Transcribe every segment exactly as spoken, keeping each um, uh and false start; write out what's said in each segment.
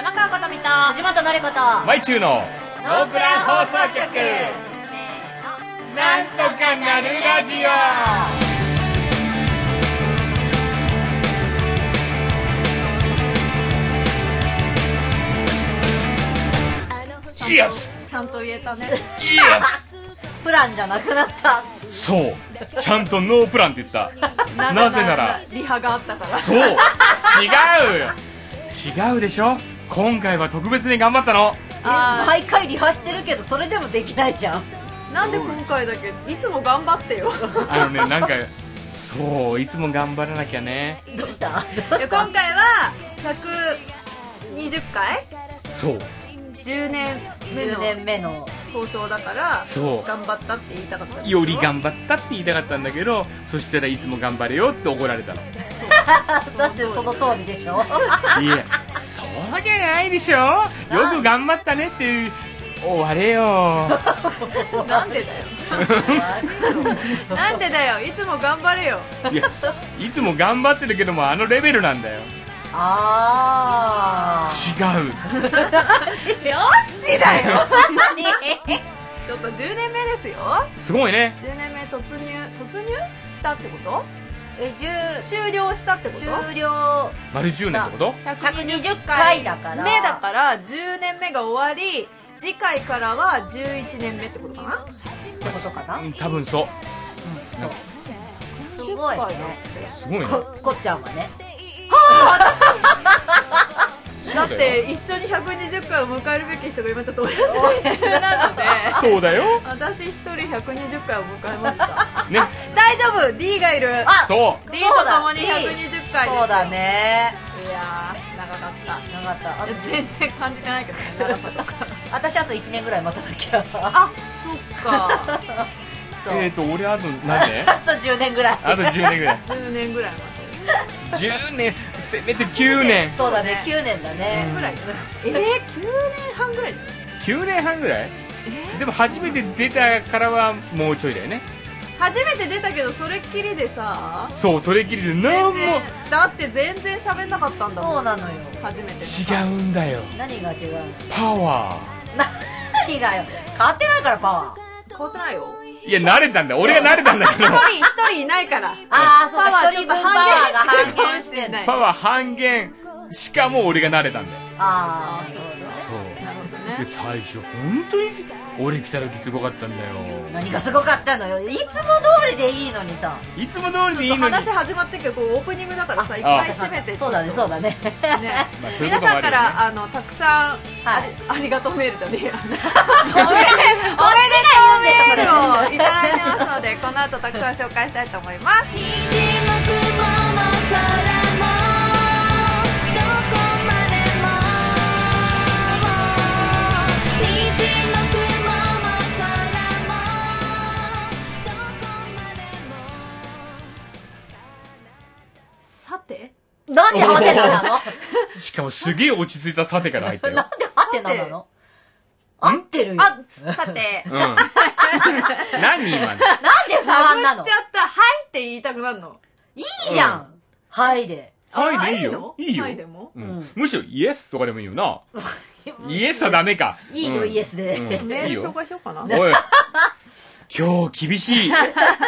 山川ことみと藤本のりことマイチューのノープラン放送局、なんとかなるラジオ。イエス、 ちゃんと言えたね。 イエスプランじゃなくなった。 そう、ちゃんとノープランって言ったな, なぜならリハがあったから。 そう、違うよ、違うでしょ。今回は特別に頑張ったの。 あ、毎回リハしてるけどそれでもできないじゃん。 なんで今回だけいつも頑張ってよ。 あのね、なんかそう、いつも頑張らなきゃね。 どうしたどうした。 今回はひゃくにじゅっかい、 そうじゅうねんめのじゅうねんめの放送だから、 そう頑張ったって言いたかったんですより頑張ったって言いたかったんだけど、そしたらいつも頑張れよって怒られたの。 だってその通りでしょ。 いや、そうじゃないでしょ。よく頑張ったねって終われよ。 なんでだよ。なんでだよ、いつも頑張れよ。 いや、いつも頑張ってるけどもあのレベルなんだよ。 あー、違う。 どっちだよ。ちょっとじゅうねんめですよ。 すごいね。 じゅうねんめ突入突入したってこと？ え、 終了したってこと？ 終了丸じゅうねんってこと？ ひゃくにじゅっかいだから目だからじゅうねんめが終わり、次回からはじゅういちねんめってことかな？ ってことかな。 うん、多分そう。 すごいね。 すごいね。 こ, こっちゃんはね。 はあ、私だって一緒にひゃくにじゅっかいを迎えるべき人が今ちょっとお休み中なので、 そうだよ。 私一人ひゃくにじゅっかいを迎えましたね。 大丈夫、 D がいる。 あ、 そう D とともにひゃくにじゅっかいです。 そうだね。 いやー、長かった長かった。 全然感じてないけどね、長さとか。 私あといちねんぐらい待たなきゃ。 あ、そっか。 えーと、俺あと何年？ あとじゅうねんぐらい。 あとじゅうねんぐらい。 じゅうねんぐらい待ってる。 じゅうねん、せめてきゅうねん。 そうだね、きゅうねんだね。 ぐらい。えー、きゅうねんはんぐらい。 きゅうねんはんぐらい？でも初めて出たからはもうちょいだよね。 初めて出たけどそれっきりでさ。 そう、それっきりでなんも。 だって全然喋んなかったんだもん。 そうなのよ。 初めて。 違うんだよ。 何が違うの？ パワー。 何がよ。変わってないからパワー。 変わってないよ。 いや、慣れたんだ。俺が慣れたんだけど。 一人一人いないから。 ああ、そうか。 パワー一人分パちょっと半ワーが半減してるかも減してんの。 しれない。 パワー半減。しかも俺が慣れたんだよ。 ああ、そうだ。 そう。 なるほどね。 で、最初本当に俺来た時すごかったんだよ。 何がすごかったのよ。いつも通りでいいのにさ。 いつも通りでいいのに。 話始まってるけど、こうオープニングだからさ、いきなり締めて。 そうだね、そうだね。 ね、 まあそういうこともあるよね。 皆さんからあのたくさん、 はいありがとうメールじゃねえや。 おめでとうメールをいただいてますので、この後たくさん紹介したいと思います。さて、 なんでハテナなの？ しかもすげえ落ち着いたさてから入ったよ。 なんでハテナなの？合ってるよ。 あ、さて、 うん。何今の？ なんで不安なの？ ちゃった、はいって言いたくなるの。 いいじゃん。はいで。 はいでいいよ。いいよ。 はいでも、 うん。むしろイエスとかでもいいよな。イエスはダメか。 いいよ、イエスで。 メール紹介しようかな。 おい。今日厳しい。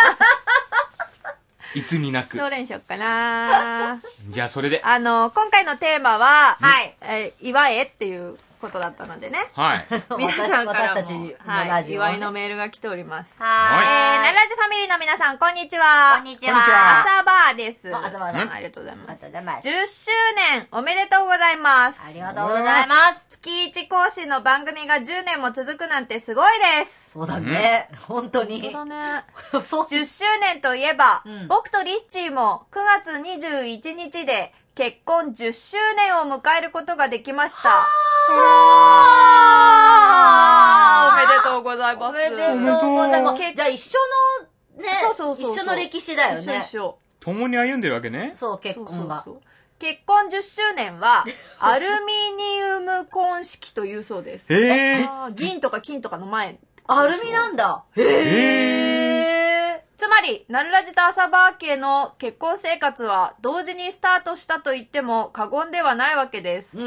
いつになく。 どれにしよっかな。 じゃあそれで。 あの、今回のテーマは、 はい。 えー、祝えっていうことだったのでね。 はい。 皆さんからも私たちのはい、 ラジオ。 祝いのメールが来ております。 はえー、ナラジファミリーの皆さん、こんにちは。 こんにちは。 こんにちは朝バーです。 朝バーだありがとうございます。 ありがとうございます。 じゅっしゅうねんおめでとうございます。 ありがとうございます。 月いち更新の番組がじゅうねんも続くなんてすごいです。 そうだね。本当に。 そうだね。 そう。 じゅっしゅうねんといえば、 うん僕とリッチーもくがつにじゅういちにちで結婚じゅっしゅうねんを迎えることができました。おめでとうございます。 おめでとうございます。 けじゃあ一緒のね、 そうそうそうそう一緒の歴史だよね。 一緒一緒。 共に歩んでるわけね。 そう、結婚が。 そうそうそう結婚じゅっしゅうねんはアルミニウム婚式というそうです。 へえ。 あー銀とか金とかの前。 アルミなんだ。へえ。 つまり、ナルラジと朝バー家の結婚生活は同時にスタートしたと言っても過言ではないわけです。 うん。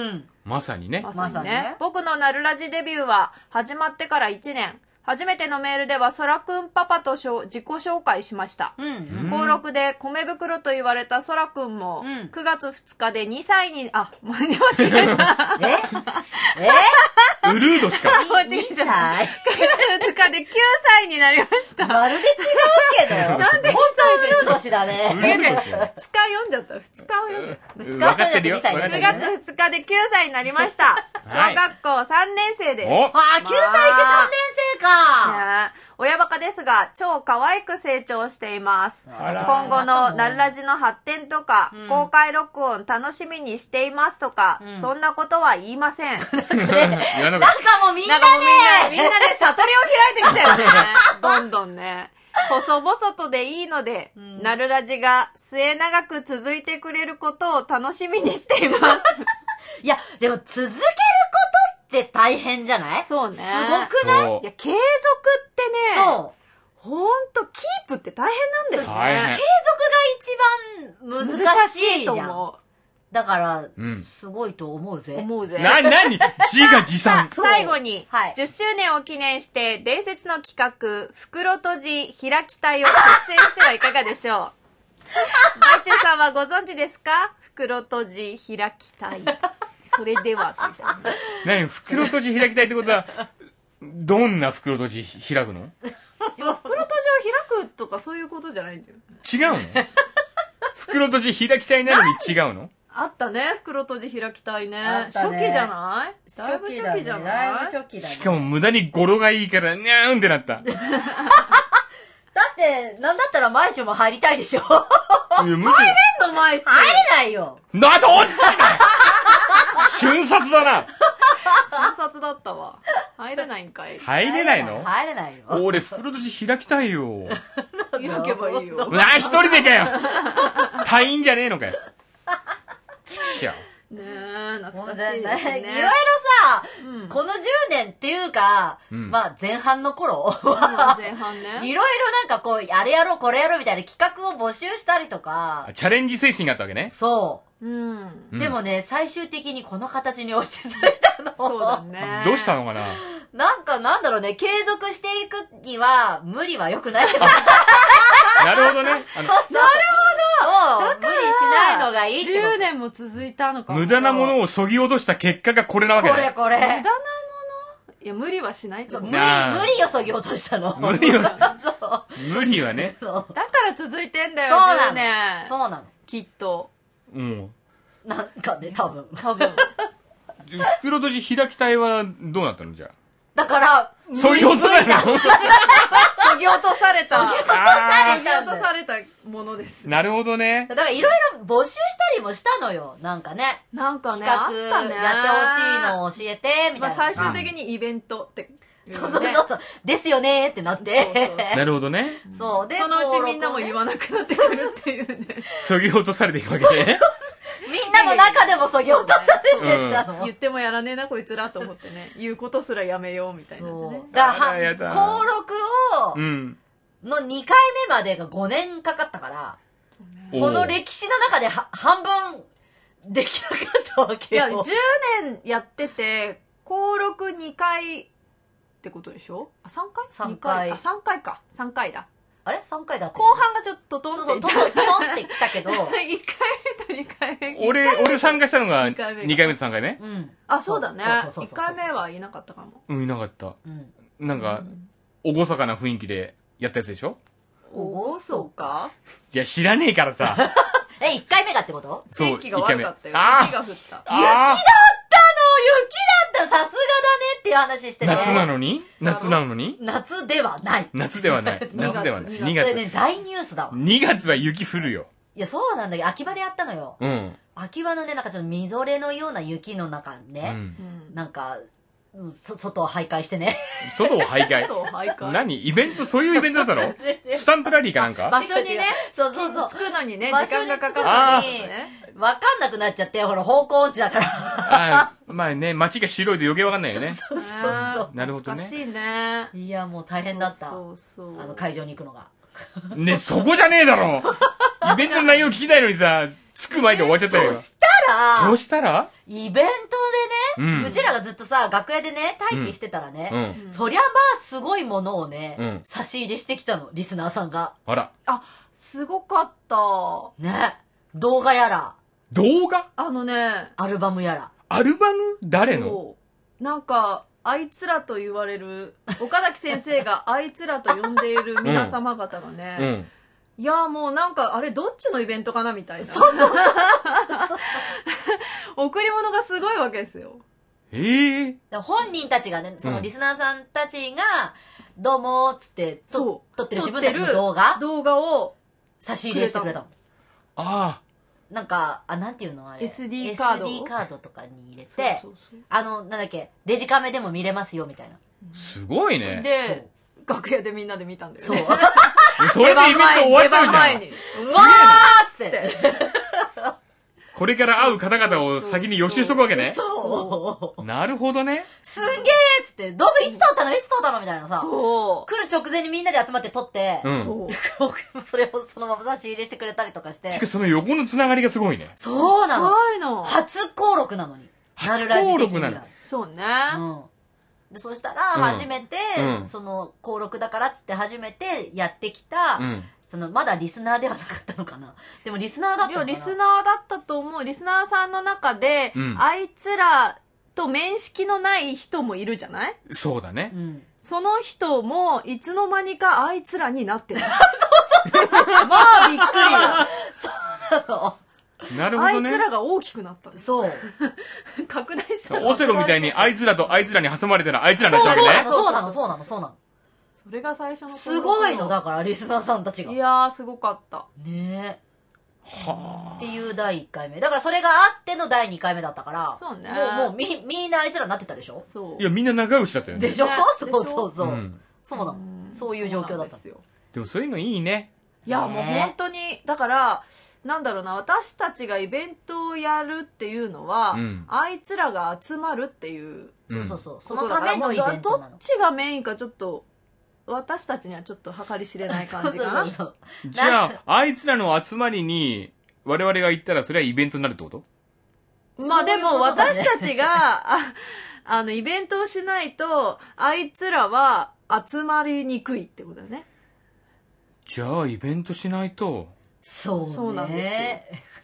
まさにね。 まさにね。 まさにね僕のナルラジデビューは始まってからいちねん。初めてのメールでは、そらくんパパとしょ自己紹介しました。 うんうん。 登録で米袋と言われたそらくんも、 うんくがつふつかでにさいに、あ、間違えた。 ええウルードしか。 間違えちゃった。 はい。 くがつふつかできゅうさいになりました。 まるで違うけど。なんで本当ウルード氏だウルね。 ードですよ。 ふつか読んじゃった。ふつかを読んじゃった。 分かってるよ。分かってくるがつふつかできゅうさいになりました。小学校さんねん生です。 おあ、きゅうさいってさんねん生か。 ねえ親バカですが、超可愛く成長しています。 あら今後のナルラジの発展とか、 うん公開録音楽しみにしていますとか、 うんそんなことは言いません。 言わななんかっかもうみんなねなんかもうみんな、みんなね、悟りを開いてきたよね。どんどんね。細々とでいいので、 んナルラジが末永く続いてくれることを楽しみにしています。 いや、でも続けることって大変じゃないそうねすごくた。 ないそいや、継続ってね、 そう。 ほんと、キープって大変なんだよ大変ね継。続が一番難しいじゃん。 と思だから、 うんすごいと思うぜ。 う。思うぜ。 な、なに自画自賛。 そう最後に、 はいじゅっしゅうねんを記念して伝説の企画、袋閉じ開き隊を結成してはいかがでしょう。大中さんはご存知ですか？袋閉じ開き隊。それでは、みたいな。 なに袋閉じ開きたいってことは、どんな袋閉じ開くの？ でも袋閉じを開くとかそういうことじゃないんだよ。 違うの？袋閉じ開きたいなのに違うの？ あったね、袋閉じ開き隊ね。 あったね初期じゃないだいぶ初期じゃないだいぶ初期だね。 しかも無駄に語呂がいいから、にゃーんってなった。いだって、なんだったら毎日も入りたいでしょ。 やむしの前入れないよ。 ろ、な、どっちだ瞬殺だな。 瞬殺だったわ。入れないんかい。 入れないの？ 入れないよ。 俺、袋閉じ開きたいよ。 開けばいいよ。 うわ、一人でかよ。隊員じゃねえのかよ。ちくしょう。 ねえ、 も懐かうねいろいろしいですね。 さ、 うんこのじゅうねんっていうか、 うんまあ前半の頃前半ね。 いろいろなんかこう、あれやろうこれやろうみたいな企画を募集したりとか、 チャレンジ精神があったわけね。 そうん。 う。 うんでもね、最終的にこの形に落ち着いたの。 そうだね。 どうしたのかな？ なんかなんだろうね、継続していくには、無理は良くないってなるほどね。あのそう、無理しないのがいいって 10 こ年も続いたのかも。 無駄なものをそぎ落とした結果がこれなわと。 けね。 これこれ。 無駄なものいや、無理はしないとそう思う。 無理、 なあ無理をそぎ落としたの。 無理をそう。 無理はね。 そう。 だから続いてんだよ、 そうな 10年。 の。そうなの。 きっと。 うん。 なんかね、多分。 多分。 袋閉じ開き隊はどうなったのじゃだから、 あ。そぎ落とされたの？ そぎ落とされた。そあぎ落とされたものですー。なるほどね。 だからいろいろ募集したりもしたのよ。なんかね。 なんかね、 企画あったね。 やってほしいのを教えて、みたまあいな。 最終的にイベントっていうそのね。 うそうそうそう。ですよねーってなっそうそうて。 なるほどね。 そう。で、 そのうちみんなも言わわなくなってくるっていうね。 そぎ落とされていくわけね。 みんなの中でもそぎ落とされてったの。 言ってもやらねえなこいつらと思ってね。言うことすらやめようみたいなね。 そう。だからあらやだは、登録を、 うん。 のにかいめまでがごねんかかったから、 おーこの歴史の中では半分できなかったわけいや、 よ。 じゅうねんやってて、登録にかいってことでしょあ、さんかいさんに回あ、さんかいか。さんかいだ。 あれ ?さん 回だって。 後半がちょっとトンそうそう、 っていった。 トントンってきたけど、 いっかいめとにかいめ。 俺、俺参加したのが二回目にかいめとさんかいめうん。 あ、そうだね。1 そうそうそうそう回目はいなかったかも。 うん、いなかった。 うん。 なんか、おごそかな雰囲気でやったやつでしょ？ おごそかいや、知らねえからさ。 え、いっかいめがってことそう天気が悪かったよ。 あー雪が降った。 あー雪だったの雪だったさすがだねっていう話してね。 夏なのに夏なのに夏ではない。 夏ではない。夏ではない。ににそれがつ。 ね、大ニュースだわ。 にがつは雪降るよ。 いや、そうなんだけど、秋葉でやったのよ。 うん。 秋葉のね、なんかちょっとみぞれのような雪の中うね、 ん。 うん。 なんか、うんそ外を徘徊してね。 外を徘徊。 そう、徘徊。 何イベント、そういうイベントだったのスタンプラリーかなんか場所にね、 そうそうそう着くのにね、 場所に時間がかかあーったのにね。 わかんなくなっちゃって、ほら、方向音痴だから。 ああ、まあね、街が白いと余計わかんないよね。 そうそうなるほどね。 懐かしいね。 いや、もう大変だった。 そうそうそう。 あの、会場に行くのが。 ね、そこじゃねえだろイベントの内容聞きたいのにさ、着く前で終わっちゃったよ。 そしたら、 そうしたらイベントでうん。 うちらがずっとさ、楽屋でね、待機してたらね、 うん。 そりゃまあすごいものをね、 うん。 差し入れしてきたの、リスナーさんが。 あら。 あ、すごかった。 ね。動画やら、 動画あのね、 アルバムやら。 アルバム誰のそうなんか、あいつらと言われる、岡崎先生があいつらと呼んでいる皆様方がね、 うん。 いやもうなんか、あれどっちのイベントかなみたいな。そうそうそう贈り物がすごいわけですよ。 ええで本人たちがね、そのリスナーさんたちが、どうもーっつってとそう。 撮ってる自分たちの動画動画を差し入れしてくれたの。 あなんか、あ、なんていうのあれ。 エスディー カードエスディー カードとかに入れて、 そうそうそうあの、なんだっけ、デジカメでも見れますよみたいな。 あ、すごいね。 で、楽屋でみんなで見たんだよそう。 ね。 それでイベント終わっちゃうじゃん。 出番前に。 うわーっつって。 これから会う方々を先に予習しとくわけね。 そう。 なるほどね。 すんげーっつって、動画いつ撮ったのいつ撮ったのみたいなさ。 そう。 来る直前にみんなで集まって撮って、 うん。 そうそれをそのまま差し入れしてくれたりとかしてし。かしその横のつながりがすごいね。 そうなの。 怖いの。 初登録なのに。 初なるラジ的には登録なのそうね。 うん。で、そしたら、 うん初めて、 うんその、登録だからっつって初めてやってきた、 うん。 その、まだリスナーではなかったのかな。でもリスナーだったのかな。 いや、リスナーだったと思う。リスナーさんの中で、 うんあいつらと面識のない人もいるじゃない？ そうだねう。ん。 その人も、いつの間にかあいつらになってる。そうそうそう。まあ、びっくそうなの。 り。 なるほどね。 あいつらが大きくなったんです。 そう。 拡大した。 オセロみたいにあいつらとあいつらに挟まれたらあいつらにそうなっちゃうわけね。 そうなの、そうなの、そうなの。 それが最初の。 すごいの、だから、リスナーさんたちが。ねいやー、すごかった。 え。 はっていうだいいっかいめ。だからそれがあってのだいにかいめだったから。 そうねもう、もう、み、みんなあいつらになってたでしょそう。 あ。いや、みんな仲良しだったよね。 でしょねそうでしょそうそう。 うんそうなの。そういう状況だったそうなんですよ。 でもそういうのいいね。 いや、 ねもう本当に、だから、なんだろうな、私たちがイベントをやるっていうのは、 うんあいつらが集まるっていうそうそうそう。そのことだから、 ためのイベントなどのっ。ちがメインかちょっと、私たちにはちょっと計り知れない感じかな。 そうそうそうじゃあ、あいつらの集まりに我々が行ったらそれはイベントになるってこと？ まあでもそういうことだね私たちが、ああの、イベントをしないと、あいつらは集まりにくいってことだよね。 じゃあイベントしないと。 そうね。 そうなんで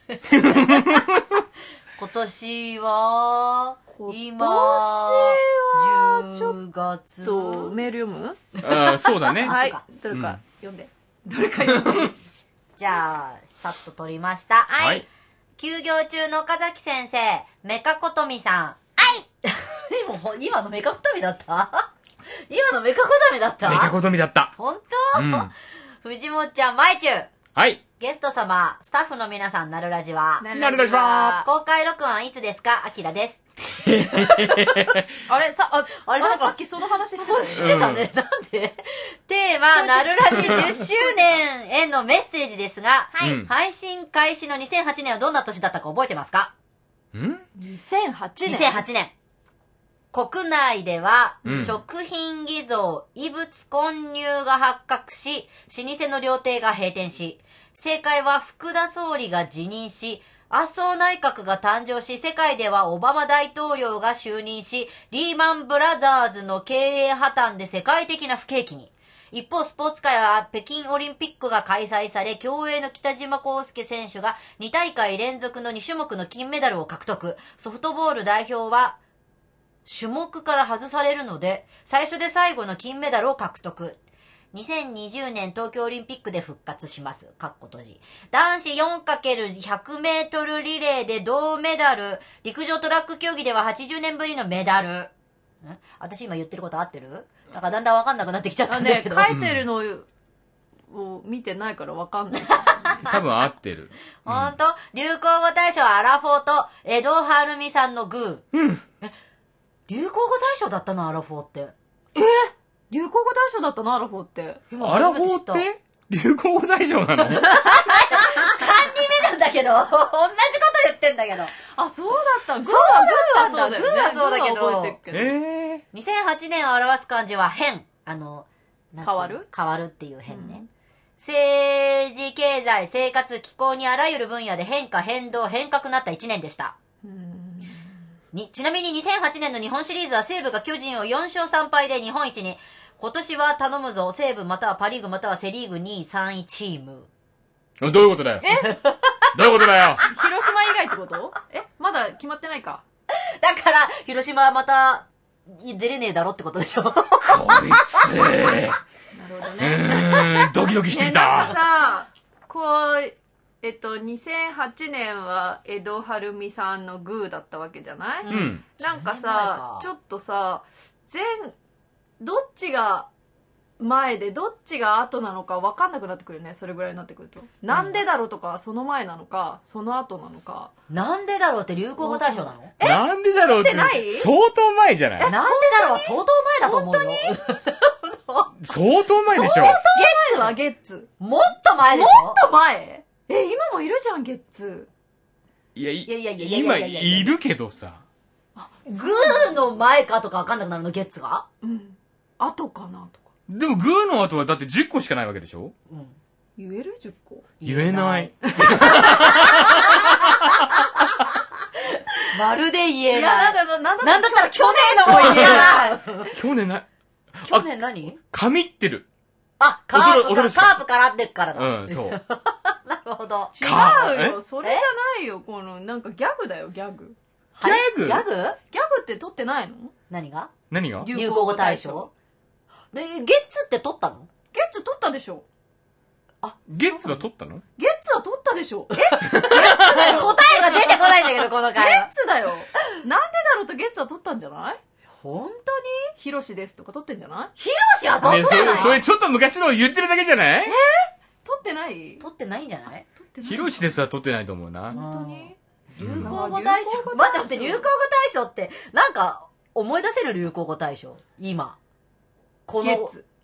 今年は、 今年今、 はちょっじゅうがつと、メール読むああ、そうだね。 はいそうか。 どれか読んで。どれか読んで。 じゃあ、さっと取りました。 はい。 休業中の岡崎先生、メカコトミさん。はいもう今のメカコトミだった今のメカコトミだったメカコトミだった。 本当、 うん藤本ちゃん、まいちゅう。 はい。 ゲスト様、スタッフの皆さん、なるラジは。 なるラジは公開録音いつですか？あきらです。 あれさ、あ、 あれなんかあれさっきその話してたよね。 知ってたね。なんでテーマ、なるラジじゅっしゅうねんへのメッセージですが、 はいうん配信開始のにせんはちねんはどんな年だったか覚えてますか？ んにせんはちねん。 にせんはちねん。国内では、 うん食品偽造、異物混入が発覚し、老舗の料亭が閉店し、政界は福田総理が辞任し、麻生内閣が誕生し、世界ではオバマ大統領が就任し、リーマンブラザーズの経営破綻で世界的な不景気に。一方、スポーツ界は北京オリンピックが開催され、競泳の北島康介選手がに大会連続のに種目の金メダルを獲得。ソフトボール代表は、種目から外されるので、最初で最後の金メダルを獲得。にせんにじゅうねん東京オリンピックで復活します。かっこ閉じ。男子 よんかけるひゃくメートルリレーで銅メダル。陸上トラック競技でははちじゅうねんぶりのメダル。ん私今言ってること合ってる？なんかだんだんわかんなくなってきちゃったあね、 んだけど。 書いてるのを見てないからわかんない。 多分合ってる。 ほんと？流行語大賞はアラフォーと江戸晴美さんのグー。 うん。 え、流行語大賞だったのアラフォーって。 流行語大賞だったな、アラフォーって。 アラフォーって流行語大賞なの？ さんにんめなんだけど、同じこと言ってんだけど。 あ、そうだった。グーそうだったんだはグーはそうだよね。 グーはそうだけどグーは覚えてるけど。 ええにせんはちねんを表す漢字は変。あの、なんていうの変わる変わるっていう変ね。 うん政治、経済、生活、気候にあらゆる分野で変化、変動、変革なったいちねんでした。 うんに、ちなみににせんはちねんの日本シリーズは西武が巨人をよんしょうさんぱいで日本一に。今年は頼むぞ、西武またはパリーグまたはセリーグにい、さんいチーム。 どういうことだよ。えどういうことだよ。 広島以外ってこと？えまだ決まってないか。 だから、広島はまた、出れねえだろってことでしょ。こいつ。 なるほどね。 うーん、ドキドキしてきた。 ね、なんかさ、こう、えっと、にせんはちねんは江戸晴美さんのグーだったわけじゃない？ うん。 なんかさ、ちょっとさ、全、どっちが前でどっちが後なのか分かんなくなってくるね。それぐらいになってくると。なんでだろうとか、その前なのか、その後なのか。 なんでだろうって流行語大賞なの？ えなんでだろうって、相当前じゃない？ なんでだろうは相当前だと思うよ。 本当に？ 相当前でしょ。 ゲッツはゲッツ。 もっと前でしょ？ もっと前？え、今もいるじゃん、ゲッツ。 いや、いやいやいやいや今いるけどさ。 グーの前かとか分かんなくなるの、ゲッツが？ うん。後かなとか。 でもグーの後はだってじゅっこしかないわけでしょ？ うん。 言える ?じゅっ 個。 言えない。 まるで言えない。 いや、なんだ、なんだ、 なんだったら去年のも言えない。 去年な、 去年何？ 神ってる。 あ、カープか、カープからってっからだ。 うん、そう。 なるほど。 違うよ、それじゃないよ、この、なんかギャグだよ、ギャグ。 ギャグ？ ギャグ？ ギャグって取ってないの？ 何が？ 何が？ 流行語大賞。で、ゲッツって取ったの？ ゲッツ取ったでしょ。 あ、ゲッツは取ったの？ ゲッツは取ったでしょ。え？ 答えが出てこないんだけど、この回。 ゲッツだよ。なんでだろうとゲッツは取ったんじゃない？ 本当に？ ヒロシですとか取ってんじゃない？ ヒロシは取ってない？ ね、それちょっと昔のを言ってるだけじゃない？ えー、取ってない？ 取ってないんじゃない？ 取ってない。 ヒロシですは取ってないと思うな。 本当に？ 流行語大賞。待って待って、流行語大賞って、なんか、思い出せる流行語大賞今。 この。ゲッツ。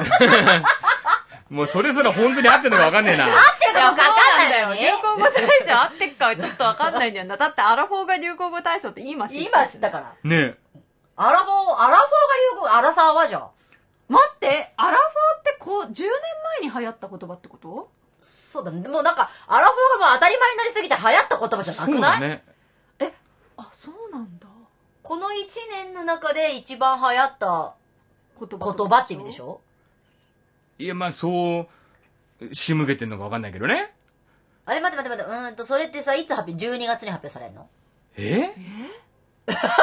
もうそれぞれ本当に合ってるのか分かんねえな。 合ってるのか分かんないんだよ。 流行語大賞合ってっかはちょっと分かんないんだよな。だってアラフォーが流行語大賞って今知った。 今知ったから。 ねえ。 アラフォー、アラフォーが流行語、アラサーはじゃん。 待って、アラフォーってこう、じゅうねんまえに流行った言葉ってこと？ そうだね。もうなんか、アラフォーがもう当たり前になりすぎて流行った言葉じゃなくない？そうだね。 え、あ、そうなんだ。 この一年の中で一番流行った言葉、言葉って意味でしょ？ いや、まあそう、仕向けてんのか分かんないけどね。 あれ待って待って待って、うーんと、それってさ、いつ発表？ じゅうに 月に発表されるの？ え？ でもずー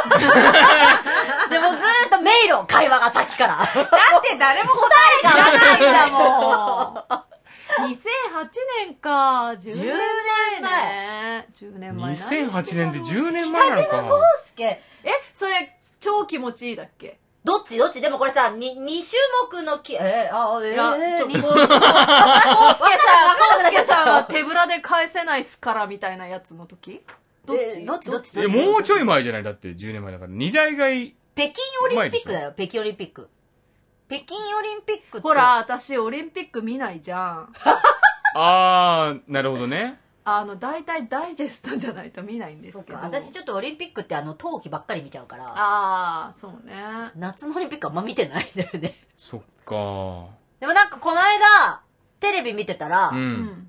っと迷路、会話がさっきから。だって誰も答えがないんだもん。にせんはちねんか、じゅうねんまえ。じゅうねんまえ。 にせんはちねんでじゅうねんまえなのか。 北島康介。 え、それ、超気持ちいいだっけ？ どっちどっちでもこれさ、に、に種目のき、えー、あ、えー、いや、ちょ、 にこう、コウスケさん、コウスケさんは手ぶらで返せないっすからみたいなやつの時？どっち？ どっちどっち？ え、もうちょい前じゃない？だってじゅうねんまえだから。二大会。 北京オリンピックだよ、北京オリンピック。北京オリンピックって。 ほら、私オリンピック見ないじゃん。 あー、なるほどね。 あの、大体ダイジェストじゃないと見ないんですけど。 私ちょっとオリンピックってあの、冬季ばっかり見ちゃうから。 あー、そうね。 夏のオリンピックあんま見てないんだよね。 そっか。 でもなんかこの間、テレビ見てたら、 うん、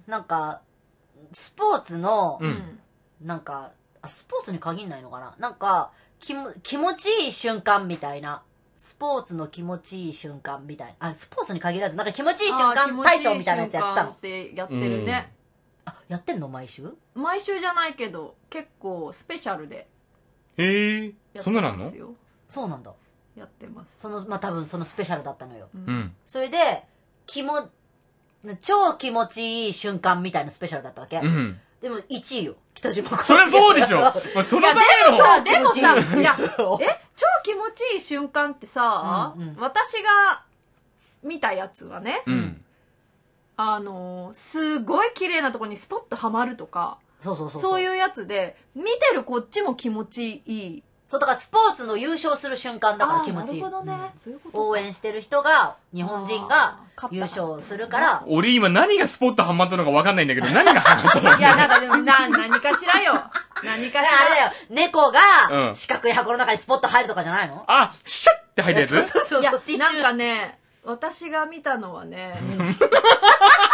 なんか、スポーツの、 うん、 なんか、あ、スポーツに限んないのかな？なんか、気も、気持ちいい瞬間みたいな。スポーツの気持ちいい瞬間みたいな。あ、スポーツに限らず、なんか気持ちいい瞬間大賞みたいなやつやってたの。 ってやってるね。 あ、やってんの毎週？ 毎週じゃないけど、結構スペシャルで。 へえ、そんななの？ そうなんだ。 やってます。 その、まあ、多分そのスペシャルだったのよ。 うん。それで、気も、超気持ちいい瞬間みたいなスペシャルだったわけ。 うん。 でもいちいよ、北島康介。 そりゃそうでしょ。そのための。でもさ、いや、え、超気持ちいい瞬間ってさ、うんうん、私が見たやつはね、 うん、 あの、すごい綺麗なとこにスポッとはまるとか、 そうそうそうそう。 そういうやつで、見てるこっちも気持ちいい。 そう、だからスポーツの優勝する瞬間だから気持ちいい。 なるほどね。 うん、 そういうこと。 応援してる人が、日本人が優勝するから。 俺今何がスポットハマったのか分かんないんだけど、何がハマったの？ いや、なんかでも、な、何かしらよ。何かしら。 あれだよ、猫が四角い箱の中にスポット入るとかじゃないの？ あ、シュッって入るやつ？ そうそうそう。 いや、なんかね、私が見たのはね、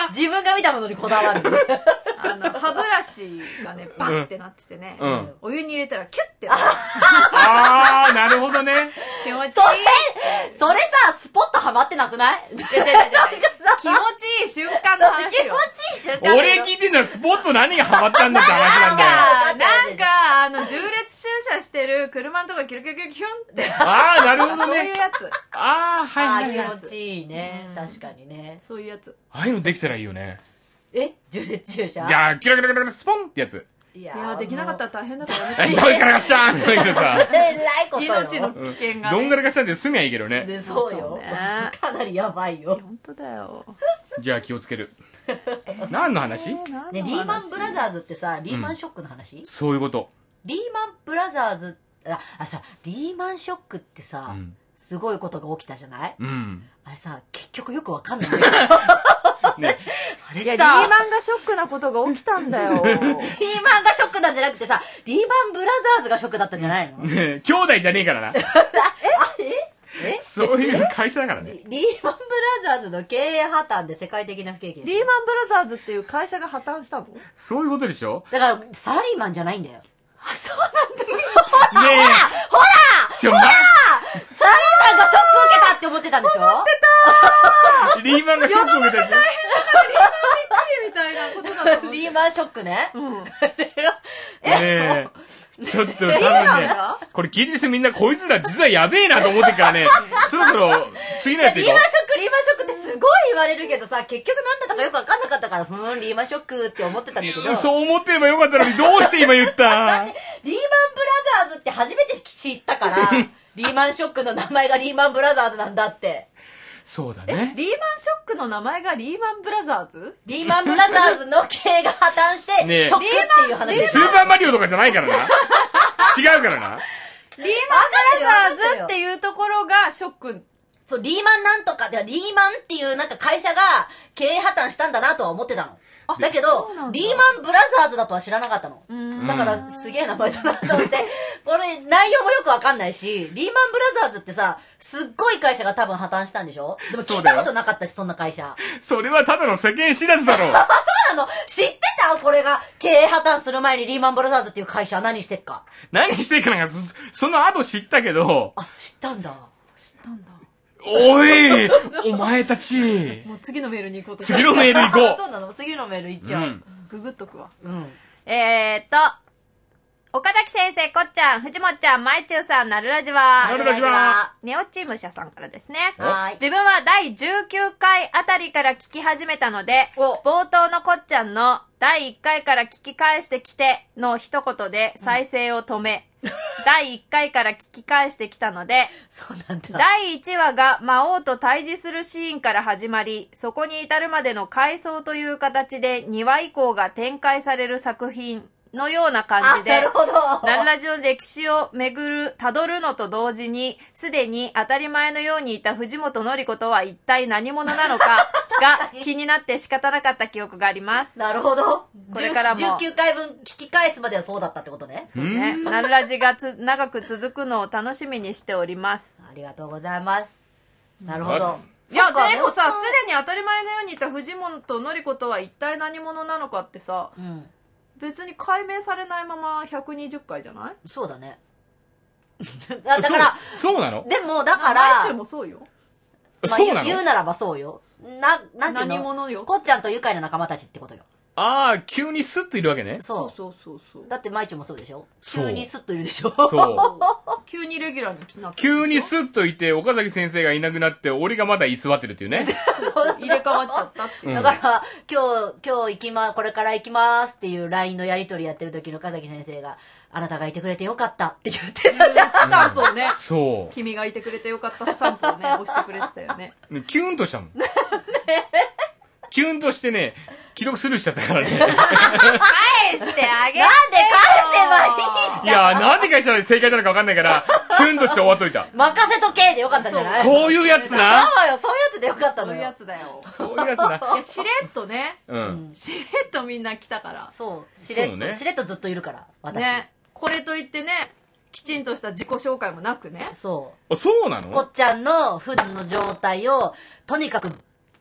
自分が見たものにこだわる。 あの、歯ブラシがね、バッってなっててね、 うん。 お湯に入れたらキュッてなる。 あー、なるほどね。 気持ちいい。 それ、それさ、スポットハマってなくない？ いやいやいやいや気持ちいい瞬間の話よ。 気持ちいい瞬間。 俺聞いてんのはスポット何がハマったんだって話なんだよ。 なんか、あの、縦列駐車してる車のところキュルキュルキュルキュンって。 あー、なるほどそういうね。 やつ。 あー、はいはいはい。 あー、気持ちいいね。 うん確かにね。 そういうやつ。 ああいうのできたらいいよね。 え縦列駐車？ じゃあ、キラキラキラキラスポンってやつ。 いやいやー、できなかったら大変だからえ、 ね。 どういからかしちゃーんって言うけどさ。 えらいことよ。 命の危険がね。 どんがらかしたんで済みゃいいけどね。 でそうよそうねかなりやばいよ。 本当だよ。 じゃあ気をつける。何の話？ ね、リーマンブラザーズってさ、リーマンショックの話、 そういうこと。 リーマンブラザーズ、あ、あさ、リーマンショックってさ、 うん。 すごいことが起きたじゃない？ うん。 あれさ、結局よくわかんないんだよ。 ね。 あれいや、リーさ、 マンがショックなことが起きたんだよ。 リーマンがショックなんじゃなくてさ、リーマンブラザーズがショックだったんじゃないの？ ね兄弟じゃねえからな。 えそういう会社だからね。 リーマンブラザーズの経営破綻で世界的な不景気です。 リーマンブラザーズっていう会社が破綻したの？ そういうことでしょ？ だから、サラリーマンじゃないんだよ。 あ、そうなんだ。 ねえ。 ほらちょ、ま、 サラリーマンがショック受けたって思ってたんでしょ？思ってリーマンがショックを受けたやつ。 みたいなことだと思たう。 リーマンショックね。 うん。 ねえ。ちょっと多分リーマンねが、 これ聞いてる人みんなこいつら実はやべえなと思ってるからね、そろそろ次のやつ行こリーマンショック、リーマンショックってすごい言われるけどさ、結局なんだったかよくわかんなかったから、ふーん、リーマンショックって思ってたんだけど、リーマンブラそう思ってればよかったのに、どうして今言ったザーズって初めて知ったから、リーマンショックの名前がリーマンブラザーズなんだって。 え、 そうだね。 リーマンショックの名前がリーマンブラザーズ？ リーマンブラザーズの経営が破綻して、 ねえショックっていう話ですスーパーマリオとかじゃないからな。違うからな。 リーマンブラザーズっていうところがショック。 そう、リーマンなんとかでは、リーマンっていうなんか会社が経営破綻したんだなとは思ってたの。だけどそうなん、だリーマンブラザーズだとは知らなかったの。 うんだから、すげえ名前だなと思って、これ、内容もよくわかんないし、リーマンブラザーズってさ、すっごい会社が多分破綻したんでしょ？でも聞いたことなかったし、そんな会社。 それはただの世間知らずだろう。 そうなの？知ってた？これが、経営破綻する前にリーマンブラザーズっていう会社は何してっか。 何してるかなんか、そその後知ったけど、 あ、知ったんだ。 知ったんだ。 おいお前たちもう次のメールに行こうと次のメール行こそうなの？次のメールいっちゃう。 うん。 ググっとくわ。 うん。 えーっと、岡崎先生、こっちゃん、藤本ちゃん、まいちゅうさん、なるらじは。 なるらじは。 ネオチーム社さんからですね。 はーい。 自分はだいじゅうきゅうかいあたりから聞き始めたので、 お冒頭のこっちゃんのだいいっかいから聞き返してきての一言で再生を止め、だいいっかいから聞き返してきたので、 そうなんだ。 だいいちわが魔王と対峙するシーンから始まり、そこに至るまでの回想という形でにわ以降が展開される作品のような感じで、 あ、なるほど。 ナルラジの歴史を巡る、辿るのと同時に、すでに当たり前のようにいた藤本典子とは一体何者なのかが気になって仕方なかった記憶があります。 なるほど。 これからもじゅうきゅうかいぶん聞き返すまではそうだったってことね。 そうね。ナルラジがつ長く続くのを楽しみにしております。 ありがとうございます。なるほど。 いや、 そっかでもさ、 ねすでに当たり前のようにいた藤本典子とは一体何者なのかってさ、 うん。 別に解明されないままひゃくにじゅっかいじゃない？ そうだね。だだから、 そう、そうなのでもだかマイらチュウ、もそうよ。 まあそうなの言う言うならばそうよ。な、なんていうの何者よ。 こっちゃんと愉快な仲間たちってことよ。 ああ、急にスッといるわけね。 そう。 そうそうそうそう。 だって、まいちゅんもそうでしょ？ そう急にスッといるでしょ？ そう。 急にレギュラーになって急にスッといて、岡崎先生がいなくなって、俺がまだ居座ってるっていうね。 入れ替わっちゃったっていう。 うんだから、今日、今日行きま、これから行きますっていう ライン のやりとりやってる時の岡崎先生が、あなたがいてくれてよかったって言ってたじゃん。 スタンプをね、 そ君がいてくれてよかったスタンプをね、押してくれてたよね。 う。キュンとしたもん。キュンとしてね、既読スルーしちゃったからね。 返してあげてよ。 なんで返せばいいいやー、なんで返したら正解なのか分かんないから、キュンとして終わっといた。 任せとけでよかったんじゃない？ そういうやつな。 そうよ、そういうやつでよかったのよ。 そういうやつだよ。 そういうやつな。 いや、しれっとね、 うん。 しれっとみんな来たから。 そう。しれっと、 そうねしれっとずっといるから、私。 ね。これといってね、きちんとした自己紹介もなくね。 そあ、そうなう。この？ っちゃんの普段の状態を、とにかく、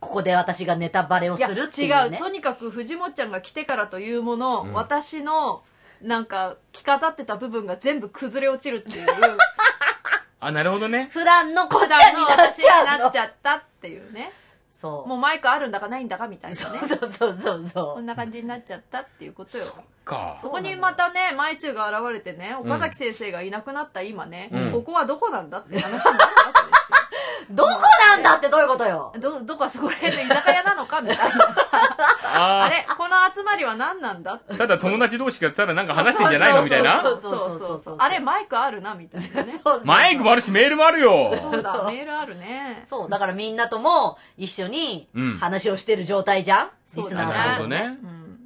ここで私がネタバレをするっていうね。 いや違う、とにかく藤本ちゃんが来てからというもの、うん、私のなんか着飾ってた部分が全部崩れ落ちるっていうあ、なるほどね。 普段のこっちゃんになっちゃうの。 普段の私になっちゃったっていうね。 そう。 もうマイクあるんだかないんだかみたいなね。 そうそうそうそう。 こんな感じになっちゃったっていうことよ。 そっか。 そこにまたね、マイチュウが現れてね、岡崎先生がいなくなった今ね、うん、ここはどこなんだって話になるわけですよ。 どこなんだってどういうことよ。 ど、どこはそこら辺の居酒屋なのかみたいなさ。あ, あれこの集まりは何なんだって。 ただ友達同士がただなんか話してんじゃないのみたいな。 そうそうそうそう。あれマイクあるなみたいなね。 マイクもあるしメールもあるよ。 そうだ、メールあるね。 そう、だからみんなとも一緒に話をしてる状態じゃん、うん、リスナーさんとね。ね、うん、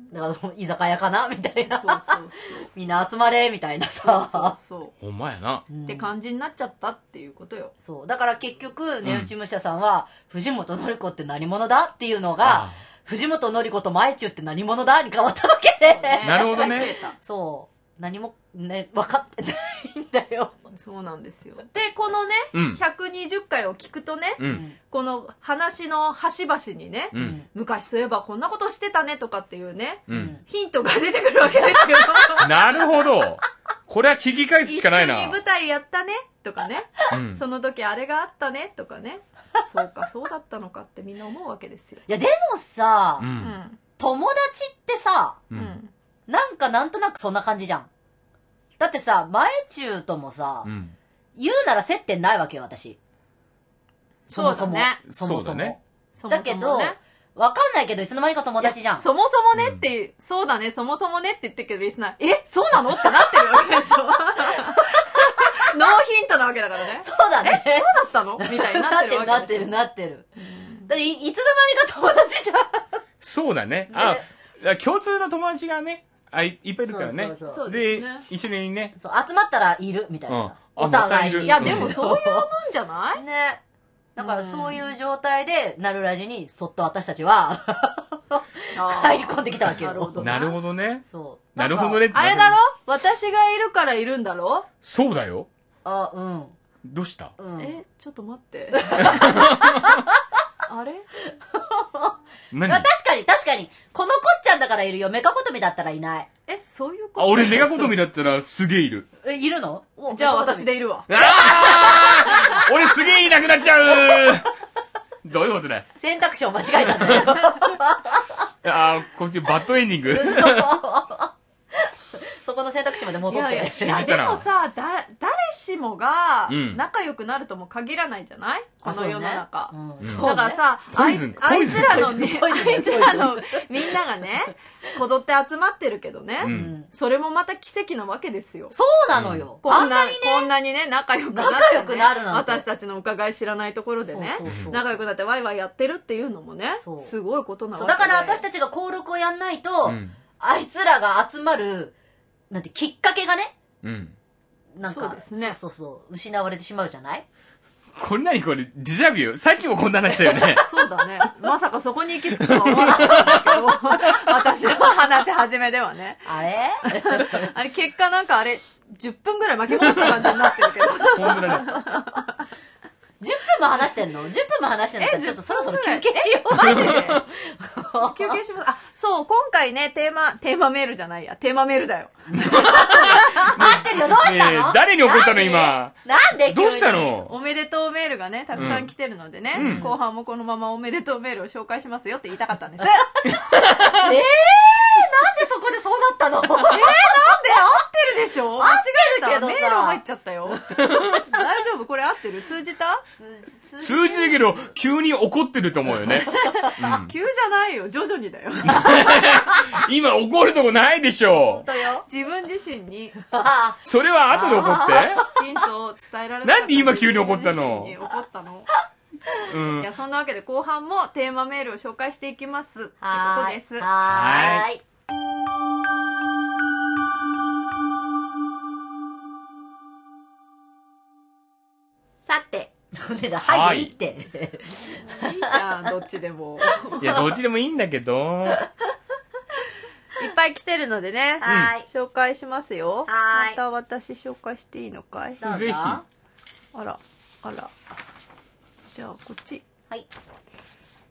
だから居酒屋かなみたいな。そうそうそう。みんな集まれみたいなさ。 そうそうそう。 ほんまやな、 うん。って感じになっちゃったっていうことよ。 そう。だから結局、値打ち武者さんは、うん、藤本典子って何者だっていうのが、藤本典子とマイチュウって何者だに変わっただけで、 ね。なるほどね。 そう。何もね、分かってないんだよ。 そうなんですよ。で、このね、うん、ひゃくにじゅっかいを聞くとね、うん、この話の端々にね、うん、昔そういえばこんなことしてたねとかっていうね、うん、ヒントが出てくるわけですよ。 なるほど。これは聞き返すしかないな。 一緒に舞台やったねとかね、うん、その時あれがあったねとかね、そうかそうだったのかってみんな思うわけですよ。 いやでもさ、うん、友達ってさ、うん、なんかなんとなくそんな感じじゃん。だってさ、前中ともさ、うん、言うなら接点ないわけよ、私。そもそも。そもそも。ね、だけど、わかんないけど、いつの間にか友達じゃん。 そもそもねっていう、うん、そうだね、そもそもねって言ってるけど、リスナー、え、そうなのってなってるわけでしょ。ノーヒントなわけだからね。 そうだね。 え、そうだったのみたいになってるわけでしょ。 なってる、なってる、なってる。だってい、いつの間にか友達じゃん。 そうだね。あ、共通の友達がね、あ、いっぱいいるからね。そうそうそうで、ね、一緒にね。 そう、集まったらいる、みたいなさ。うん、 お互いに。いや、でもそういうもんじゃないね。だからそういう状態で、なるラジにそっと私たちは、入り込んできたわけよ。 なるほどね。なるほどね。 そう。 なるほどねって。 あれだろ私がいるからいるんだろそうだよ。 あ、うん。 どうした、 うん、え、ちょっと待って。あれ何確かに、確かに。このこっちゃんだからいるよ。メカコトミだったらいない。 え、そういうこと？ あ、俺メカコトミだったらすげえいる。 え、いるの？ じゃあ私でいるわ。 ああ俺すげえいなくなっちゃうどういうことだよ。 選択肢を間違えたんだよ。 ああ、こっちバッドエンディングそこの選択肢まで戻って。いやいや、 いやでもさ、だ、誰しもが仲良くなるとも限らないじゃない、うん、この世の中。ねうん、だからさ、あい、あいつらのね、あいつらのみんながね、こぞって集まってるけどね、うん、それもまた奇跡なわけですよ。 そうなのよ。 こんな、ね、こんなにね、仲良くなって、ね、 仲良くなるなんて。私たちの伺い知らないところでね、そうそうそうそう仲良くなってワイワイやってるっていうのもね、すごいことなわけで。 だから私たちが登録をやんないと、うん、あいつらが集まる、なんて、きっかけがね。うん。なんか、そうですね。そうそうそう。失われてしまうじゃない？ これ何これ、デジャビュー？さっきもこんな話したよね。 そうだね。まさかそこに行き着くとは思わなかったけど、私の話し始めではね。 あれあれ、結果なんかあれ、じゅっぷんぐらい巻き戻った感じになってるけど。ほんとだね。 じゅっぷんも話してんの ?じゅっぷんも話してんのちょっとそろそろ休憩しよう。 マジで休憩します。あ、そう、今回ね、テーマ、テーマメールじゃないや。テーマメールだよ。 待ってるよ、どうしたの、えー、 誰に怒ったの今。 なんでどうしたのおめでとうメールがね、たくさん来てるのでね、うん、後半もこのままおめでとうメールを紹介しますよって言いたかったんです。えー、なんでそこでそうなったのえー、なんで合ってるでしょ合ってるけどさ。 メール入っちゃったよ。大丈夫これ合ってる通じた通じるけど、急に怒ってると思うよね。 うん、急じゃないよ。徐々にだよ。 今怒るとこないでしょ。 本当よ。 自分自身に。 それは後で怒って。 きちんと伝えられなかった。 なんで今急に怒ったの？ 怒ったの。うん、いや、そんなわけで後半もテーマメールを紹介していきますってことです。 はーい。 さて。 はい、いいって。いいじゃん、どっちでも。 いや、どっちでもいいんだけど。 いっぱい来てるのでね。はい。紹介しますよ。はい。また私紹介していいのかい？ ぜひ。 あら、あら。じゃあ、こっち。 はい。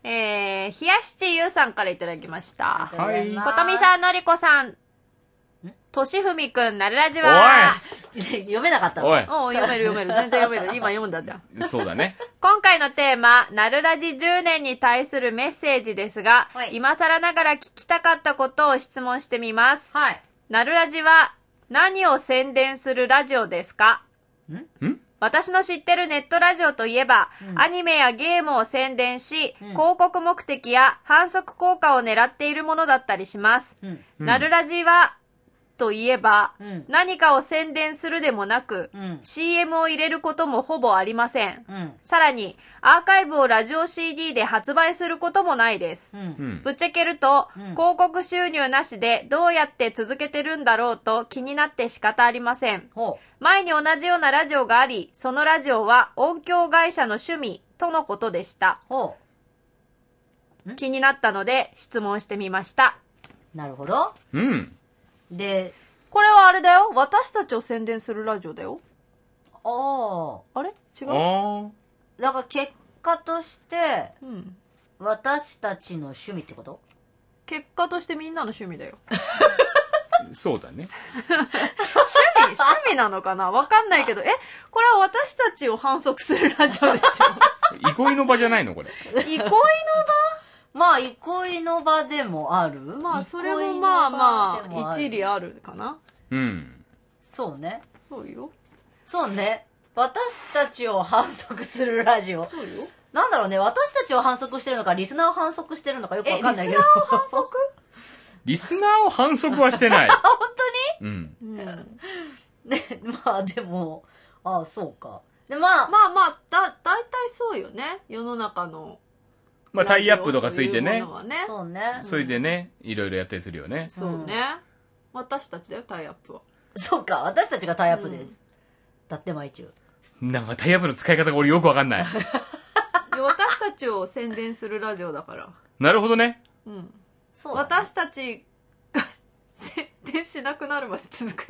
えー、冷やしちゆうさんからいただきました。 はいことみさん、のりこさん、としふみくん、なるラジおは。 読めなかったのおいおう読める読める。全然読める。今読んだじゃん。 そうだね。 今回のテーマ、なるラジじゅうねんに対するメッセージですが、 はい今更ながら聞きたかったことを質問してみます。 はい。 なるラジは何を宣伝するラジオですか？ ん私の知ってるネットラジオといえば、 うんアニメやゲームを宣伝し、 うん広告目的や反則効果を狙っているものだったりします。 うん。 うんなるラジは、といえば、 うん何かを宣伝するでもなく、 うんシーエム を入れることもほぼありません。 うん。 さらに、アーカイブをラジオ シーディー で発売することもないです。 う。 うんんぶっちゃけると、 うん広告収入なしでどうやって続けてるんだろうと気になって仕方ありません。 ほ前に同じようなラジオがあり、そのラジオは音響会社の趣味とのことでした。 う。ほ気になったので質問してみました。 う。なるほど。 うん。 で、 これはあれだよ。私たちを宣伝するラジオだよ。 ああれ違う？ ああ。だから結果として、 うん。 私たちの趣味ってこと？ 結果としてみんなの趣味だよ。 あ、そうだね。 趣味、趣味なのかなわかんないけど、え、これは私たちを反則するラジオでしょ？ 憩いの場じゃないのこれ。 憩いのまあ、憩いの場でもある。 まあ、それもまあまあ、 憩いの場でもる一理あるかな。 うん。 そうね。 そうよ。 そうね。私たちを反則するラジオ。 そうよ。 なんだろうね、私たちを反則してるのか、リスナーを反則してるのかよくわかんないけど。 えリスナーを反則リスナーを反則はしてない。 本うん。 うん。 当にね、まあでも、ああ、そうか。で、まあ、 まあまあ、だ、だいたいそうよね。世の中の。 まあタイアップとかついてねラジオというものはね。 そうね。 それでね、いろいろやったりするよね。 そうね。私たちだよ、タイアップは。 そうか、私たちがタイアップです。だって毎中。 なんかタイアップの使い方が俺よくわかんない。 で私たちを宣伝するラジオだから。 なるほどね。 うん。 そうだね、 私たちが宣伝しなくなるまで続く。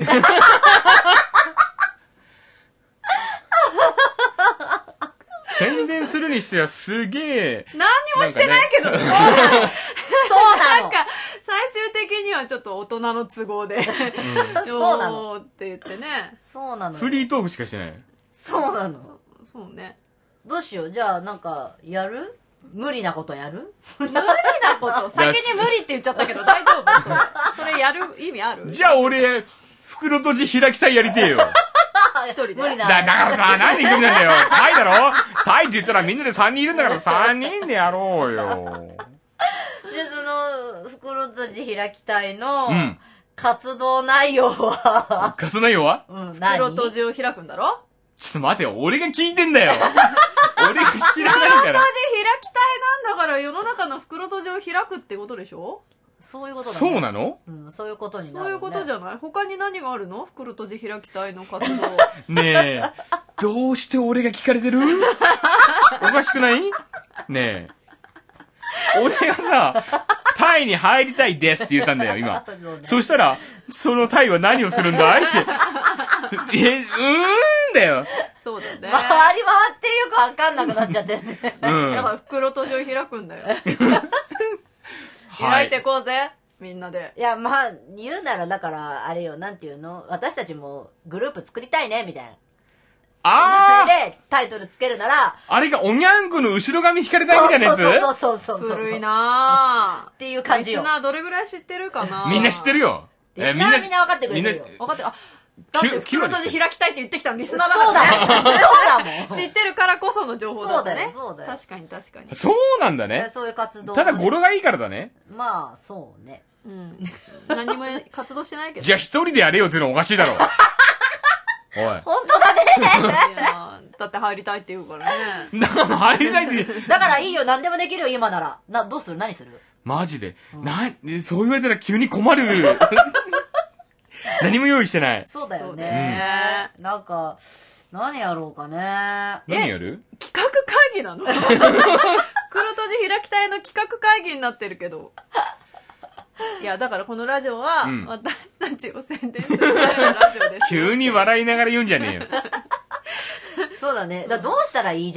宣伝するにしてはすげえ。 何にもしてないけど、 そうなの。 なんか、最終的にはちょっと大人の都合で、 そうなの。 よーって言ってね。 そうなの。 フリートークしかしてない。 そうなの。 そうね。 どうしよう。じゃあ、なんか、やる無理なことやる無理なこと、先に無理って言っちゃったけど大丈夫それ。それやる意味ある？ じゃあ俺、袋閉じ開きたいやりてえよ。 一人で無理な。 だ、だからさ、なんで一人なんだよ。タイだろタイって言ったらみんなでさんにんいるんだからさんにんでやろうよ。 で、その、袋閉じ開きたいの、 うん活動内容は、 ガス内容はうん、何袋閉じを開くんだろ？ ちょっと待てよ。俺が聞いてんだよ。俺が知らないから。 袋閉じ開きたいなんだから世の中の袋閉じを開くってことでしょ？ そういうことだ、ね。 そうなのうん、そういうことになる、ね。 そういうことじゃない？他に何があるの？袋閉じ開きたいの活動。 ねえ。どうして俺が聞かれてるおかしくないねえ。俺がさ、タイに入りたいですって言ったんだよ、今。 そうねそしたら、そのタイは何をするんだいって。え、うーんだよ。 そうだね。 回り回ってよくわかんなくなっちゃってね。 うん。 だから袋閉じを開くんだよ。 はい開いてこうぜ。みんなで。 いや、まあ、言うなら、だから、あれよ、なんていうの私たちもグループ作りたいね、みたいな。 あそれで、タイトルつけるなら、 ああれがおにゃんこの後ろ髪引かれたいみたいなやつそうそうそうそうそうそう。 古いなぁ。 っていう感じよリスナーどれぐらい知ってるかなみんな知ってるよ。 リスナーはみんな分かってくれてるよみんな分かってる。あ、だってきゅ袋閉じ開きたいって言ってきたのリスそうナーだからね。 だもん。そうだもん。 知ってるからこその情報だったね。 そうだよそうだよ確かに確かに。 そうなんだね。 そういう活動。 ただ語呂がいいからだね。 まあ、そうね。 うん。何も活動してないけど。 じゃあ一人でやれよっていうのおかしいだろ。おい。 本当だね。 いやだって入りたいって言うからね。 だから入りたいって。 だからいいよ、何でもできるよ、今なら。な、どうする何するマジで。な、そう言われたら急に困る。何も用意してない。 そうだよそうだね。 ねなんか、何やろうかね。 何やる企画会議なの黒閉じ開きたいの企画会議になってるけど。いや、だからこのラジオは、 うん私たちを宣伝するラジオです。 急に笑いながら言うんじゃねえよ。 そうだね。だからどうしたらいいじゃあ、私たち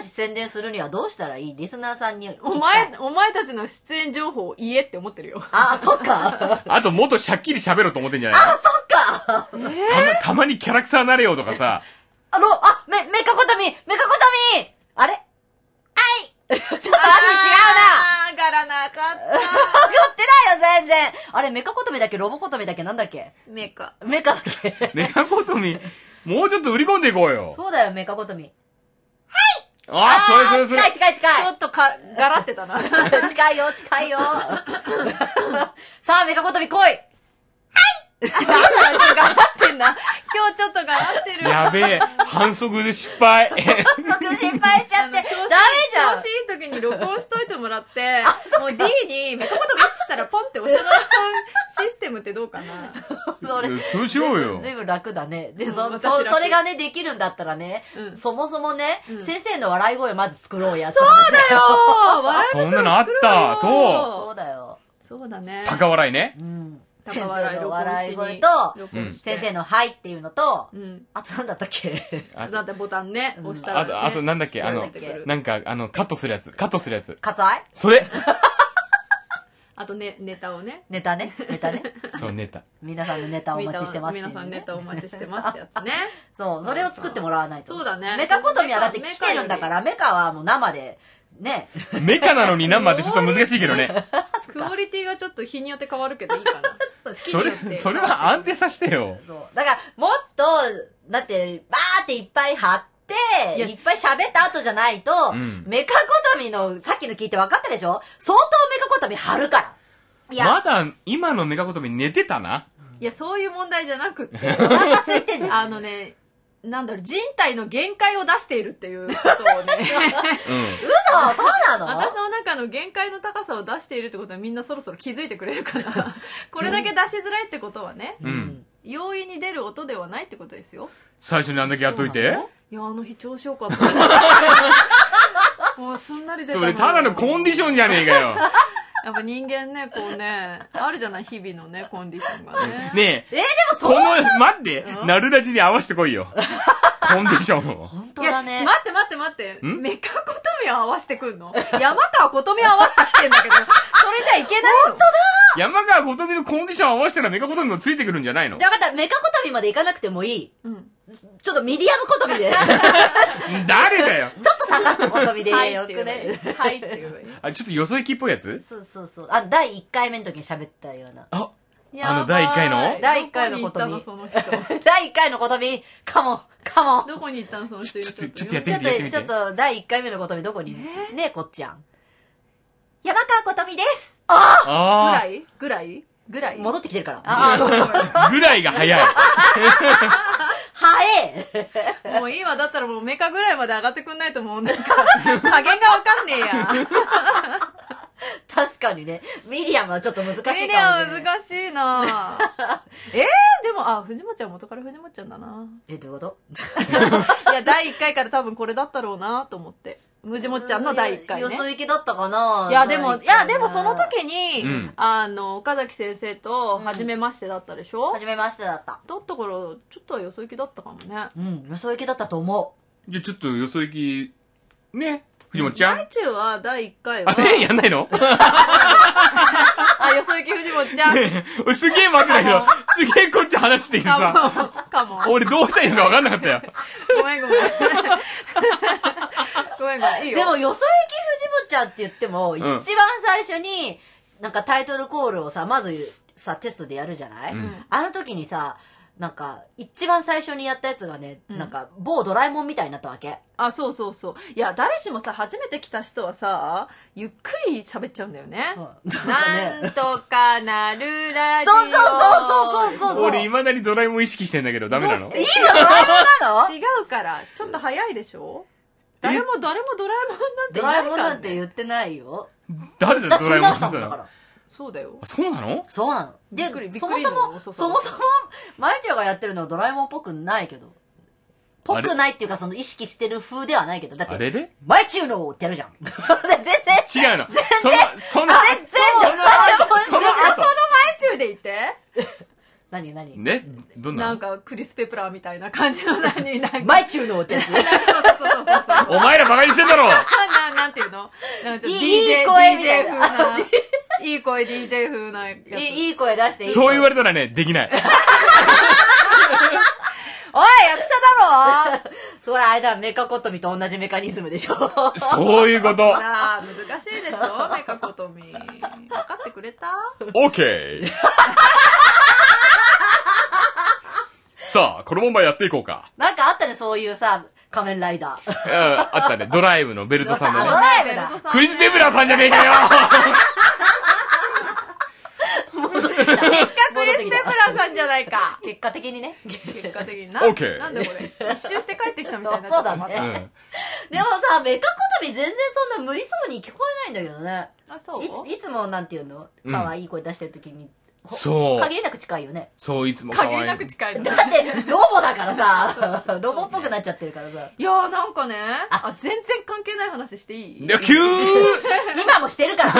し宣伝するにはどうしたらいい？リスナーさんに聞きたい。 お前、お前たちの出演情報を言えって思ってるよ。 あ、そっか。 あともっとしゃっきり喋ろうと思ってんじゃないの？ あ、そっか。 えー、 たま、たまにキャラクターなれよとかさ。 あの、あ、め、メカコトミメカコトミあれはいちょっと待って、違うなあー、柄なかった。 送ってないよ、全然。あれ、メカコトミだっけロボコトミだっけなんだっけメカ。 メカだっけメカコトミ、もうちょっと売り込んでいこうよ。 そうだよ、メカコトミ。 ああ、それそれそれ。 近い近い近い。 ちょっとか、柄ってたな。 近いよ、近いよ。さあ、メカコトミ来い。 なんだ、柄ってんな。今日ちょっと柄ってる。 やべえ、反則で失敗。 早速心配しちゃって。ダメじゃん。 調子いい時に録音しといてもらって、もう D にメカコトミっつったらポンって押してもらうシステムってどうかな。 それ、 そうしようよ。 ずいぶん楽だね。で、 うんそ、 私そ、 楽それがね、できるんだったらね、 うんそもそもね、 うん先生の笑い声まず作ろうや。 そうだよー笑いそんなのあった。 そそうだよ。 そうだね。 高笑いね。 うん。先高生の笑い録音しに笑い声と、 録音して先生のはいっていうのと、 うん。 あとなんだったっけあだってボタンね、 うん押したら、ね。 あと、あとなんだっけ、あの出てくる、 なんか、あの、カットするやつ。カットするやつ。 割愛それあとね、ネタをね。 ネタね。ネタね。 そう、ネタ。 皆さんのネタをお待ちしてますっていうね皆さんネタお待ちしてますってやつね。 そう、それを作ってもらわないと。 そうだねメカコトミはだって来てるんだから、メカはもう生で、ね。 メカなのに生でちょっと難しいけどね。 クオリティはちょっと日によって変わるけどいいかな。好きそれによって、 それは安定させてよ。 そう。だから、もっと、だって、バーっていっぱい貼って、 いやいっぱい喋った後じゃないと、 うんメカコトミの、さっきの聞いて分かったでしょ相当メカコトミ貼るから。 いや、 まだ、今のメカコトミ寝てたな。 いや、そういう問題じゃなくって、 お腹空いてんじゃん。 あのね、なんだろう、人体の限界を出しているっていうことをね、 う嘘そうなの私の中の限界の高さを出しているってことはみんなそろそろ気づいてくれるかな。これだけ出しづらいってことはね、 ん。うん。 容易に出る音ではないってことですよ。 最初にあんだけやっといて。 いや、あの日調子よかった。もうすんなり出たそもんれただのコンディションじゃねえかよ。 やっぱ人間ね、こうね、あるじゃない、日々のね、コンディションがね。 ねえ、 えー、でもそこう、 の、待って、なるラジに合わせてこいよ。コンディションを。 本当いや、 だね。 待って待って待って。 んメカコトミを合わせてくんの山川コトミを合わせてきてんだけど、それじゃいけないの。本当だ。 山川コトミのコンディションを合わせたらメカコトミもついてくるんじゃないの？ じゃあ分かった、メカコトミまで行かなくてもいい。 うん。 ちょっとミディアムコトミで。ちょ誰だよ。 っと下がったコトミではいよくっていうねね。。 はいっていうね。 あ、ちょっとよそ行きっぽいやつ？ そうそうそう。あの、だいいっかいめの時に喋ったような。 あ、 やばいあのだいいっかいのだいいっかいのコトミどこに行ったの、その人。 だいいっかいのコトミ、カモン、カモン。 どこに行ったの、その人。 ちょっとちょっとやってちょっと、 みてやってみてちょっと、だいいっかいめのコトミどこに、ねえ、こっちゃん。 山川コトミです。ぐあらいぐらいぐらい戻ってきてるから。 ああ、ごめんごめんあ、ぐらいが早い。 はえもういいわ。だったらもうメカぐらいまで上がってくんないともうなんか、加減がわかんねえや。 確かにね。ミディアムはちょっと難しいかもしれミディアない。 ム難しいなえー、でも、あ、藤本ちゃん元から藤本ちゃんだな。 え、どういうこといや、だいいっかいから多分これだったろうなと思って。藤本ちゃんのだいいっかいね。 よそ行きだったかないや、でも、いや、でもその時時に、 うんあの、岡崎先生と初めましてだったでしょ、 初めましてだった。 だったから、ちょっとはよそ行きだったかもね。 うん、よそ行きだったと思じゃあちょっとよそ行き、ね、藤本ちゃん。 大中はだいいっかいは、 あれやんないの？ あ、よそ行き藤本ちゃん。 ねえ俺すげえ待ってたけど、すげえこっち話してきてかさ、 も、かも。 俺どうしたらいいのか分かんなかったよ。 ごめんごめん。ごめんごめん。いいうよ。 でも、よそ行き藤本ちゃんって言っても、一番最初に、なんかタイトルコールをさ、まずさ、テストでやるじゃない、 うんあの時にさ、なんか、一番最初にやったやつがね、 うんなんか、某ドラえもんみたいになったわけ。 あ、そうそうそう。いや、誰しもさ、初めて来た人はさ、ゆっくり喋っちゃうんだよね。 そう。なんかなんね。 とかなるラジオ。 そうそうそうそうそうそう。 俺未だにドラえもん意識してんだけど、ダメなの？ どうしていいのドラえもんなの違うから、ちょっと早いでしょ誰も誰もドラえもんなんていドラえもんないから、ね。 なんて言ってないよ。 誰だだって取りよドラえもんさ直したもんだから。 そうだよ。 あ、そうなの？ そうなの。 びっくりびっそくりのもそも、 遅さそもそも、まいちゃんがやってるのはドラえもんっぽくないけど。ぽくないっていうか、その意識してる風ではないけど。だって、 あれでまいちゅうのってやるじゃん。全然、 違うの。その、その、 全然、ドラえもんそのあ、その前中でいて何何何ねどんななんか、クリス・ペプラーみたいな感じの何、なんか。 マイチューのってやつ。 そうそうそうそうそう。 お前らバカにしてんだろな、なんていうのなんかちょっと ディージェー、 いい声みたいディージェーな風な。いい声 ディージェー 風なやつ。 いい、いい声出していいそう言われれたらね、できない。 おい、役者だろそれあれだ、メカコトミと同じメカニズムでしょ。 そういうこと。 なあ、難しいでしょメカコトミ。分かってくれた？ オッケー。さあ、このままやっていこうか。 なんかあったね、そういうさ、仮面ライダー。 うん、あったね。ドライブのベルトさんのあドね。 ライブだベルトさんねクリス・ペプラーさんじゃねえかよ戻ってきた。 クリス・ペプラーさんじゃないか。 結果的にね。 結果的にな。 オッケーなんでこれ一周して帰ってきたみたいになっちゃった。 そうだねうん。 でもさ、メカコトミ全然そんな無理そうに聞こえないんだけどね。 あ、そういいつもなんていうのうん可愛い声出してる時に。ほそう限りなく近いよね。 そう、いつも可愛い。 限りなく近いのね。 だって、ロボだからさ、ロボっぽくなっちゃってるからさ。 いやーなんかね、あ、全然関係ない話していい？ で、急今もしてるから。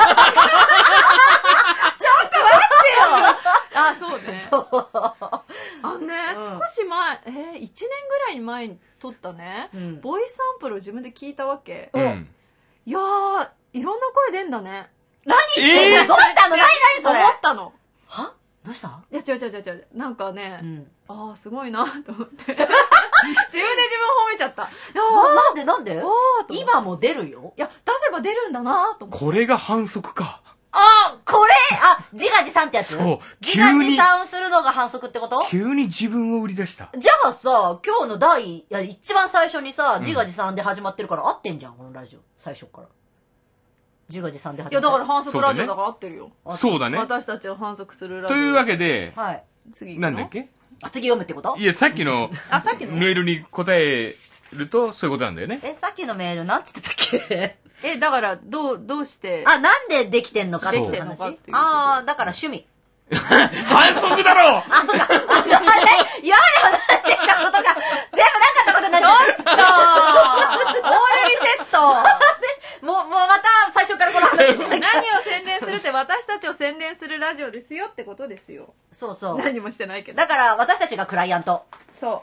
あ、そうね。 そう。 あのね、 うん少し前、えー、いちねんぐらい前に撮ったね、 うんボイスサンプルを自分で聞いたわけ。 うん。 いやー、いろんな声出んだね。 何言ってんのどうしたの何何それ思ったの。 はどうしたいや、違う違う違う違う。なんかね、 うん。 あー、すごいなと思って。自分で自分褒めちゃった。いやー、 なんでなんであーと思って今も出るよ。 いや、出せば出るんだなと思って。 これが反則か。 あこれあ、自画自賛ってやつそう自画急に自賛するのが反則ってこと急に自分を売り出した。 じゃあさ、今日の第、いや、一番最初にさ、自画自賛で始まってるから合ってんじゃん、このラジオ。最初から。自画自賛で始まっていや、だから反則ラジそうだねオだから合ってるよ。 そうだね。 私たちを反則するラジオ。 というわけで、 はい。 次行くのなんだっけあ、次読むってこといや、さっきのあ、さっきのメールに答えると、そういうことなんだよね。 え、さっきのメールなんつってたっけえ、だから、どう、どうして、 あ、なんでできてんのかっていう話。 できてんのかっていうことああ、だから趣味。 反則だろあ、そうか。ああれ今まで話してきたことが、全部なかったことになっちゃっちょっとオールリセットた。もう、もうまた最初からこの話しな何きゃ。 を宣伝するって私たちを宣伝するラジオですよってことですよ。 そうそう。 何もしてないけど。 だから、私たちがクライアント。 そ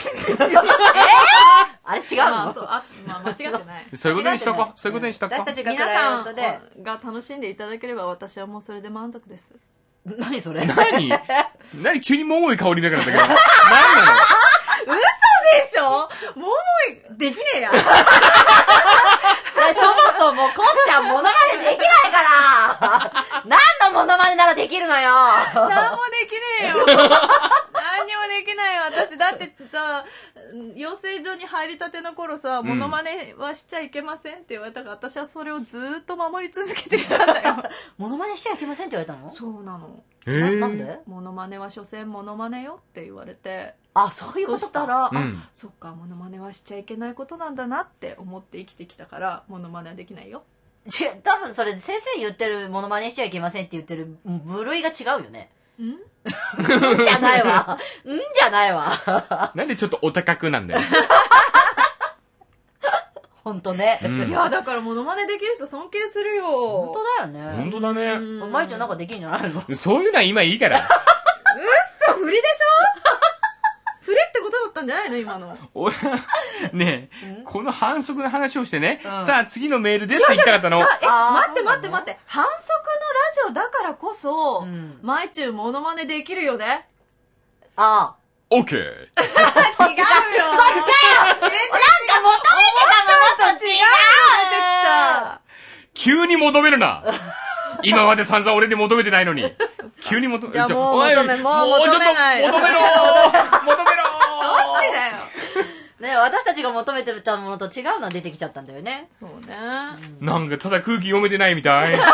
あれ違うう。まあ、 のそう、あ、まあ、間違ってない。 そういうことにしとこ間違ってない。 うそういうことにしとこう。 私たちがク皆ライアンさんトで。 が楽しんでいただければ私はもうそれで満足です。 何それ何何急に桃井香りだからだけど。何なのでしょもうできねえや。 そもそも、こっちゃんモノマネできないから何のモノマネならできるのよ何もできねえよ。何にもできないよ。私、だってさ、養成所に入りたての頃さ、モノマネはしちゃいけませんって言われたから、私はそれをずーっと守り続けてきたんだよ。 モノマネしちゃいけませんって言われたのそうなの。 えななんーでモノマネは所詮モノマネよって言われて、 あ、そういうことか。 そしたら、 うんあ、そっか、モノマネはしちゃいけないことなんだなって思って生きてきたから、モノマネはできないよ。 違う、多分それ先生言ってるモノマネしちゃいけませんって言ってる部類が違うよね。 んんじゃないわ。んじゃないわ。 なんでちょっとお高くなんだよ。 ほんとね。 うんいや、だからモノマネできる人尊敬するよ。 ほんとだよね。 本当だね。 うんまいちゃんなんかできんじゃないのそういうのは今いいから。 そう、振りでしょ振れってことだったんじゃないの今の。 俺は、ねえ、この反則の話をしてね、 うんさあ次のメールですって言いたかったの。 え、 あー待ってそうなの待って待って。反則のラジオだからこそ、 うんマイチューモノマネできるよね。 あオッケー。 違うよ。 あ。なんか求めてたものと違うた。 急に求めるな。今まで散々俺に求めてないのに。急に求め、 じゃあちょもう求めおいもうもうちょっと求めない求めろー求めろーだよ。 ね、私たちが求めてたものと違うのが出てきちゃったんだよね。 そうね。 なんかただ空気読めてないみたい。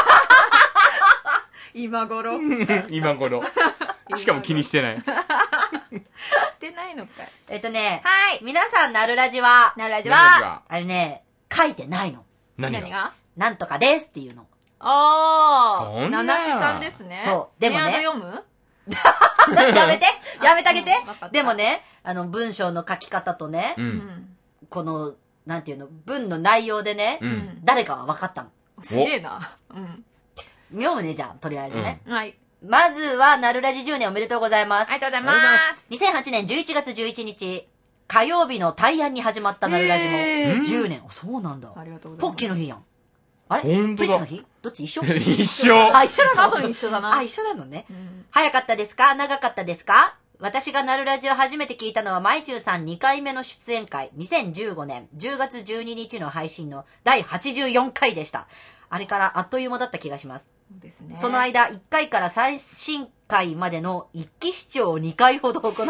今頃。 今頃。しかも気にしてない。 してないのかい。 えっとね、 はい。 皆さんなるラジは、 なるラジ何は、 があれね、書いてないの。 何が何がなんとかですっていうの。 あー、 そんな七七さんですね。 そうでもねメアド読むやめてやめてあげてうんわかったでもね、あの、文章の書き方とね、 う。 うんん。 この、なんていうの、文の内容でね、 うん。 誰かは分かったの。 すげえな。うん。 読むね、じゃん、とりあえずね。 はい。 まずは、なるラジじゅうねんおめでとうございます。 ありがとうございます。 にせんはちねんじゅういちがつじゅういちにち、火曜日の大安に始まったなるラジへも、じゅうねん。そうなんだ。 ありがとうございポます。 ッキーの日やん。あれほんとだプリッツの日どっち一緒一緒。 あ、一緒なの多分一緒だな。 あ、一緒なのね。 うん早かったですか長かったですか私がなるラジを初めて聞いたのは、まいちゅうさんにかいめの出演会、にせんじゅうごねんじゅうがつじゅうににちの配信のだいはちじゅうよんかいでした。あれからあっという間だった気がします。 そうですね。 その間、いっかいから最新回までの一期視聴をにかいほど行いました。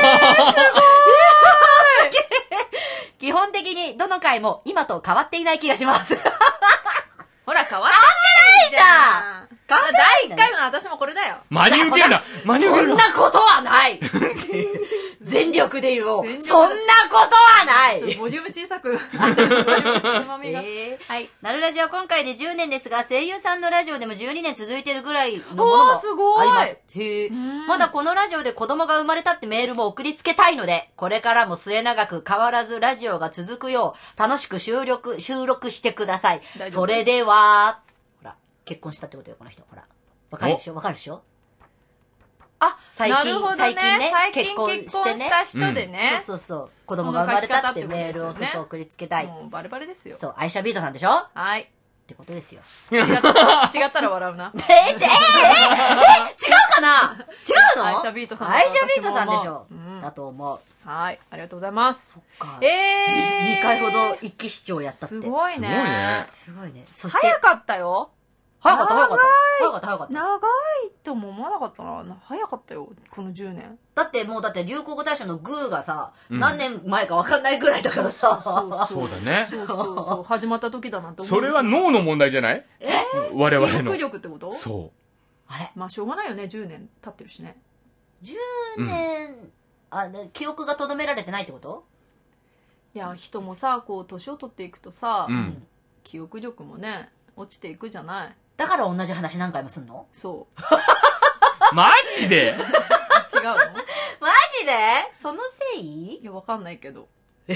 基本的にどの回も今と変わっていない気がします。 ほら、変わってないじゃん。 変わってないだいいっかいめの私もこれだよ。 真に受けるな真に受けるなそんなことはない全力で言おう。 全力そんなことはないちょっとボリューム小さく。ボリュームつまみが。 えーはい。 なるラジは今回でじゅうねんですが、声優さんのラジオでもじゅうにねん続いてるぐらいのものもおーすごいあります。へえ。 んまだこのラジオで子供が生まれたってメールも送りつけたいので、これからも末永く変わらずラジオが続くよう、楽しく収録、収録してください。 大丈夫それでは、ほら、結婚したってことよ、この人。ほら。わかるでしょわかるでしょあ、 最近なるほどね。 最近ね最近結婚結婚した人でね。 そうそうそう。子供が生まれたってメールをそうそう送りつけたい。 もうバレバレですよ。 そう、アイシャビートさんでしょっはい。 てことですよ。 違った、違ったら笑うな。 え、ち、え、え、え、違うかな違うのアイシャビートさんだアイシャビートさんでしょ私も思ううんだと思う。 はい。ありがとうございます。 そっか。 えー。 にかいほど一気視聴やったって。 すごいね。 すごいねすごいね。そして、 早かったよ。 早かった、早かった。早かった、早かった。 長いとも思わなかったな。早かったよ。このじゅうねん。 だってもうだって流行語大賞のグーがさ、 うん何年前か分かんないぐらいだからさ。 そうだね。 そうそうそう。始まった時だなって思う。 それは脳の問題じゃない我々の記憶。力ってことそあれまあしょうがないよね。じゅうねん経ってるしね。 じゅうねん、あ、で記憶がとどめられてないってこといや、人もさ、こう、年を取っていくとさ、 う。うん。 記憶力もね、落ちていくじゃない。 だから同じ話何回もすんのそう。 マジで違うのマジでそのせいいや、わかんないけど。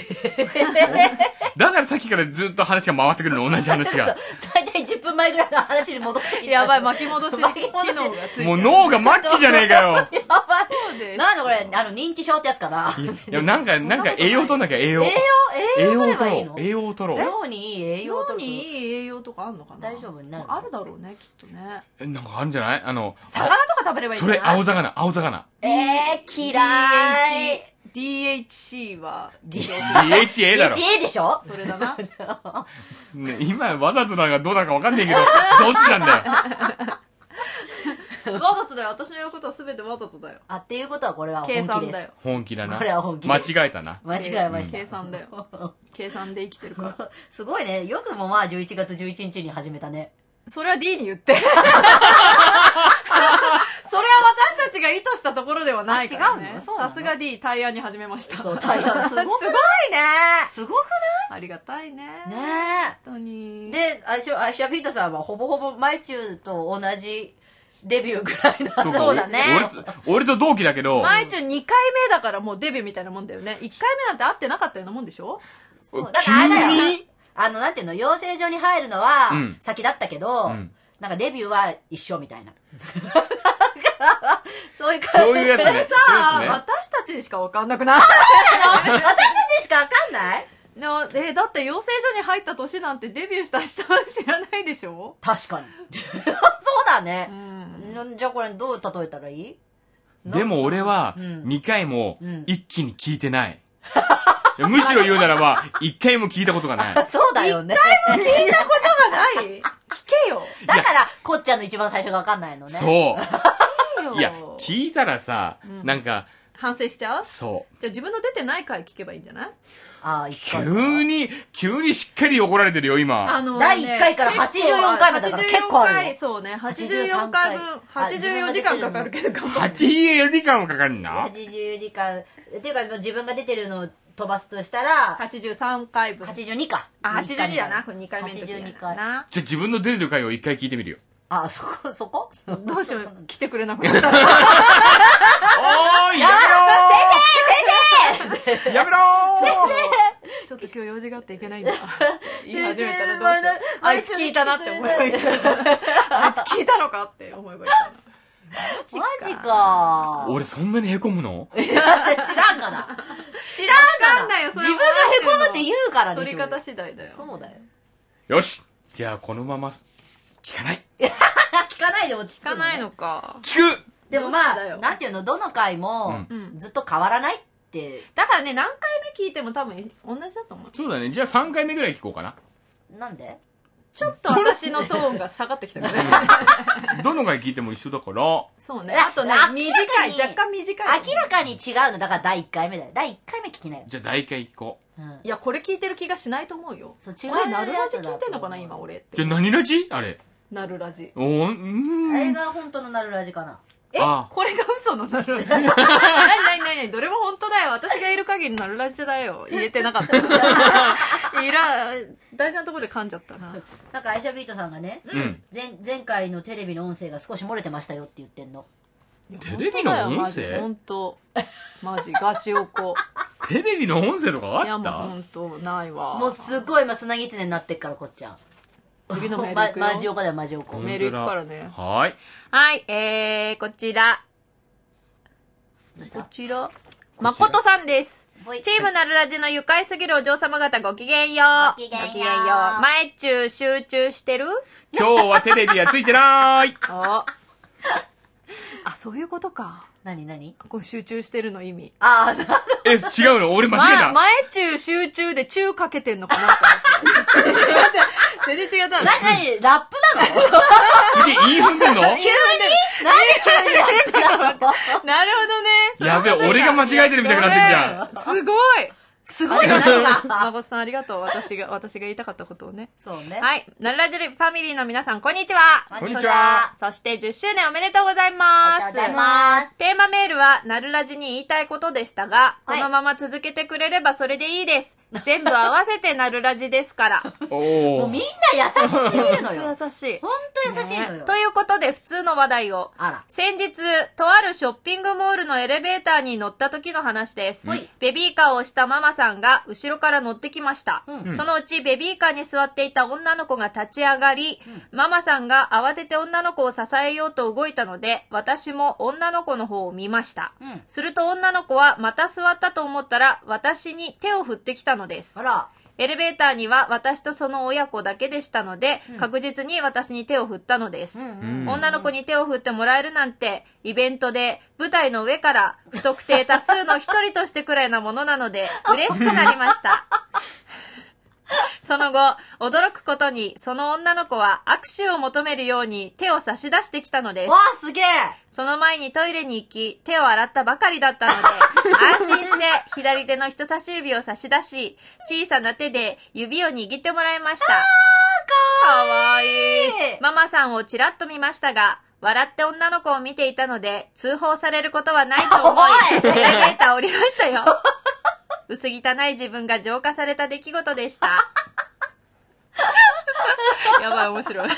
だからさっきからずっと話が回ってくるの、同じ話が。 だいたいじゅっぷんまえぐらいの話に戻ってきちゃう。 やばい、巻き戻し機能が巻き戻しついてる。 もう脳が末期じゃねえかよ。 やばい。 そうです。 なんだこれ、あの、認知症ってやつかな。 いや、なんか、なんか栄養取んなきゃ栄養。 栄養栄養取ればいいの栄養を取ろう。栄養を脳にいい栄養を脳取る。 にいい栄養とかあんのかな大丈夫になるまああるだろうね、きっとね。 取ろう。なんかあるんじゃないあの、 魚とか食べればいいんそれ、 じゃない青魚、青魚。 えー、嫌い。 ディーエイチシー は、 ディーエイチエー だろ。 ディーエイチエー でしょそれだな。 ね今、わざとなんかどうだかわかんないけど、どっちなんだよ。 わざとだよ。私のやることは全てわざとだよ。 あ、っていうことはこれは本気です。 計算だよ。 本気だな。 これは本気間です違えたな。 間違えました。 計算だよ。計算で生きてるから。 すごいね。よくもまあじゅういちがつじゅういちにちに始めたね。 それは D に言って。それは私たちが意図したところではないからあ違うね。 のそうなのさすが D、対案に始めました。 そう、大変。すごくすごいね。 すごくありがたいね。 ね本当に。 え。で、アイシャ、アイシャビートさんはほぼほぼマイチューと同じデビューぐらいの。 そうだね俺と、俺と同期だけど、 毎日にかいめだからもうデビューみたいなもんだよね。いっかいめなんて会ってなかったようなもんでしょそうだからあれだよ急にあの、なんていうの、養成所に入るのはうん先だったけど、 うんなんかデビューは一緒みたいな。そういう感じ。 そういうやつね。そういうやさあ、 つね。 私たちにしかわかんなくない私たちしかわかんないでもえだって養成所に入った年なんてデビューした人は知らないでしょ確かに。そうだねう。ん。 んじゃあこれどう例えたらいいでも俺はうんにかいもうん一気に聞いてない。いやむしろ言うならば、いっかいも聞いたことがない。 そうだよね。 聞いたことがない聞けよ。 だから、こっちゃんの一番最初がわかんないのね。 そう。 聞けよ。 いや、聞いたらさ、 うんなんか、 反省しちゃうそじゃあ自分の出てない回聞けばいいんじゃないああ、 う。 一回。 急に、急にしっかり怒られてるよ、今。 のだいいっかいからはちじゅうよんかいまでだから結構あるよはちじゅうよんかいそうね。はちじゅうよんかいぶん、はちじゅうよじかんかかるけど頑張はって。 ちじゅうよじかんもかかるんだは。ちじゅうよじかん。っていうか、自分が出てるのを飛ばすとしたら、 はちじゅうさんかいぶん。 はちじゅうにか。 あ、はちじゅうにだな。これにかいめの時はちじゅうにだかい。 な。 じゃあ自分の出てる回を一回聞いてみるよ。 あ、そこ、そこどうしよう、来てくれなくなったら。 おーい、やめろー先生やめろーちょっと今日用事があっていけないんだ。言い始めたらどうしよう。あいつ聞いたなって思えばいい。あいつ聞いたのかって思えばいいかマジか。 俺そんなに凹むの？ いや、だって知らんがな。知らんがな。 わかんないよそれ自分が凹むって言うからでしょ。 取り方次第だよ。 そうだよ。 よし、じゃあこのまま聞かない。 聞かないで落ち着く聞かないのか。 聞く。 でもまあ、 どっちだよなんていうの、どの回もうんずっと変わらないって。 だからね、何回目聞いても多分同じだと思う。 そうだね。じゃあさんかいめぐらい聞こうかな。 なんで？ ちょっと私のトーンが下がってきたからね。 どの回聞いても一緒だから。 そうね。あとね明らか、に短い、若干短い。 明らかに違うの。だからだいいっかいめだよ。だいいっかいめ聞きなよ。 じゃあ第一回聞こう。 うん。 いや、これ聞いてる気がしないと思うよ。 そう、違う俺、ナルラジやつだと思う聞いてんのかな、今、俺って。 じゃあ何ラジあれ。 ナルラジ。 おー、うーん。 あれが本当のナルラジかな。 えあこれが嘘のナルラジなになになにどれも本当だよ。私がいる限りナルラジだよ。言えてなかったな。いら、大事なところで噛んじゃったな。 なんか、アイシャビートさんがね、 うん。 前前回のテレビの音声が少し漏れてましたよって言ってんの。 テレビの音声本当マジ、ガチおこ。 テレビの音声とかいや、もうあった本当ないわ。 もうすごい今砂ぎつねになってっからこっちゃん。 次のメールま行くよマジオコだよマジオコ。 うんメール行くからね。 はーい。 はい、えー、こちら。 どうしたこちら。誠さんです。 ほいチームナルラジの愉快すぎるお嬢様方ごきげんよう。 ごきげんようごきげんよう。前中集中してる今日はテレビはついてなーい。 あ。あ、そういうことか。 何何こう集中してるの意味。 あー、 え、違うの俺間違えま、 た。 前中集中で中かけてんのかなと思って。全然違った。 何何ラップなのすげえ、イン踏んでんの急になんで急にラップなのなるほどね。 やべえ、俺が間違えてるみたいになってるじゃん。 すごい。 すごいな、何が。 誠さんありがとう。私が、私が言いたかったことをね。 そうね。 はい。ナルラジファミリーの皆さん、こんにちは。 こんにちは。 そしてじゅっしゅうねんおめでとうございます。 ありがとうございます。 テーマメールは、ナルラジに言いたいことでしたが、 はいこのまま続けてくれればそれでいいです。全部合わせてナルラジですから。 おもうみんな優しすぎるのよ。 本当優しい。 ほんと優しいのよ。 ということで、普通の話題を。 あら。 先日、とあるショッピングモールのエレベーターに乗った時の話です。 はいベビーカーをしたママさんが後ろから乗ってきました。 うんそのうちベビーカーに座っていた女の子が立ち上がり、ママさんが慌てて女の子を支えようと動いたので、私も女の子の方を見ました。 うんすると女の子はまた座ったと思ったら、私に手を振ってきたのですあ。ら。 エレベーターには私とその親子だけでしたので、確実に私に手を振ったのです。 うんうん女の子に手を振ってもらえるなんて、イベントで舞台の上から不特定多数の一人としてくらいなものなので、嬉しくなりました。その後、驚くことに、その女の子は握手を求めるように手を差し出してきたのですわ。あ、すげえ。 その前にトイレに行き、手を洗ったばかりだったので、安心して左手の人差し指を差し出し、小さな手で指を握ってもらいました。かわいい。ママさんをちらっと見ましたが、笑って女の子を見ていたので、通報されることはないと思い、エレベーター降りましたよ。薄汚い自分が浄化された出来事でした。やばい、面白い。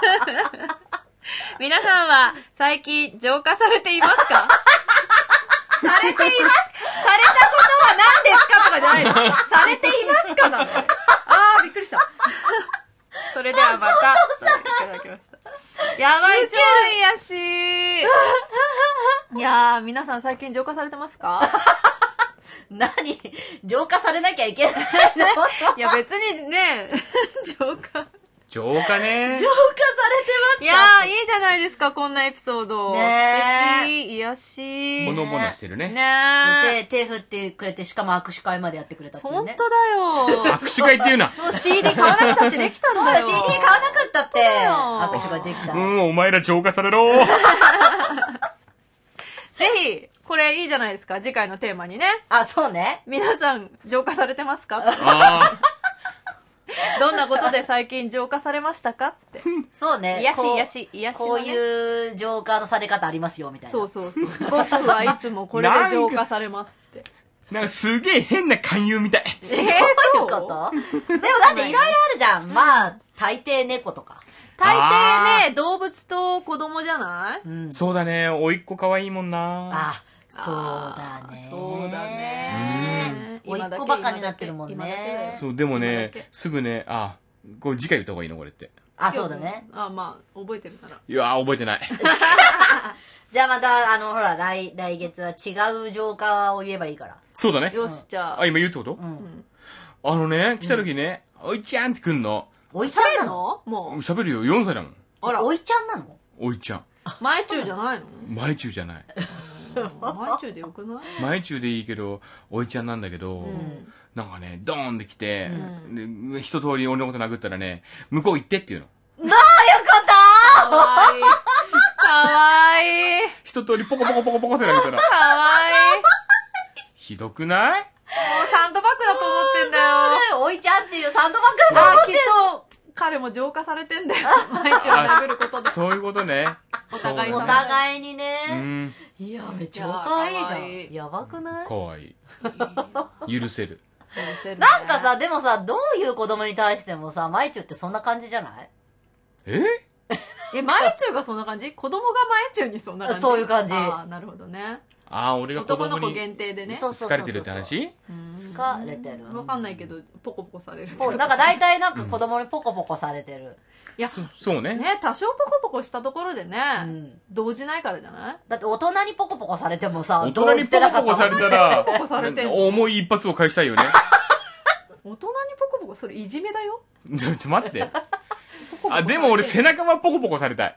皆さんは最近浄化されていますか？されています。されたことは何ですかとかじゃないの。されていますかなの。あー、びっくりした。それではまた、いただきました。やばい、超いやしい。いやー、皆さん最近浄化されてますか？ 何浄化されなきゃいけないのいや、別にね、浄化。 浄化ね浄化されてますかいやー、いいじゃないですか、こんなエピソード。 ねー素敵、癒しほのぼのしてるね。 ねー。 手、手振ってくれて、しかも握手会までやってくれたっていうね。 ほんとだよ。 握手会っていうな。 もう シーディー 買わなくたってできたんそうだ、 だよ。 シーディー 買わなくったって、 よ握手ができた。 うん、お前ら浄化されろ。 ぜひ、これいいじゃないですか、次回のテーマにね。 あ、そうね。 皆さん、浄化されてますか？ あどんなことで最近浄化されましたかって。 そうね。 癒しこう癒し癒しのねこういう浄化のされ方ありますよ、みたいな。 そうそうそう。僕はいつもこれで浄化されますって。 ーなんかすげえ変な勧誘みたい。 えー、 どういうそうことでもだっていろいろあるじゃん。まあ、大抵猫とか。 大抵ね、動物と子供じゃないうん。 そうだね、おいっ子可愛いもんな。 あ、そうだね。 そうだね。 おいっ子ばっかになってるもんね今だけだよそう、でも今だねけ、 すぐね、あ、これ次回言った方がいいのこれって。 あ、そうだね。 あ、まあ、覚えてるなら。 いやー、覚えてない。 じゃあまた、あの、ほら、来、来月は違う浄化を言えばいいから。 そうだね。 よし、じゃあ。 あ、今言うってこと、 うん。 あのね、来た時ね、おいちゃんって来んの。 おいちゃん喋るなののもう。 喋るよ、よんさいだもん。 あら、 おいちゃんなのおいちゃん。 前中じゃないの前中じゃない。 前中でよくない前中でいいけど、おいちゃんなんだけど、 んなんかね、ドーンって来て、 んで一通り俺のこと殴ったらね、向こう行ってって言うの。 なあ、よかっかわいい。かわいい。 一通りポコポコポコポコって殴ったら、 かわいい。 ひどくない？ もうサンドバッグだと思ってんだよ。 たおいちゃんっていうサンドバッグだと思あ、 ってきっと、彼も浄化されてんだよ。毎日を殴ることで。 そういうことね。 お互いおそうだね互いにうね。 ん。 いや、めっちゃ可愛いじゃいや可愛いん。やばくないかわいい。許せる。 なんかさ、でもさ、どういう子供に対してもさ、マイチュってそんな感じじゃないええ、前中がそんな感じ？子供が前中にそんな感じ？ そういう感じああ、なるほどね。 ああ、俺が子男の子供に限定でね。 そうそうそうそう。 好かれてるって話？ 好かれてる。 わかんないけど、ポコポコされるってこうなんか大体なんか子供にポコポコされてる。 いや、 そうね。 ね、多少ポコポコしたところでね、 うん動じないからじゃない？ だって大人にポコポコされてもさ、 大人にポコポコされたら、 ポコポコされてんの重い一発を返したいよね。 大人にポコポコ、それいじめだよ。 ちょ、ちょ待って。 ポコポコあ、でも俺背中はポコポコされたい。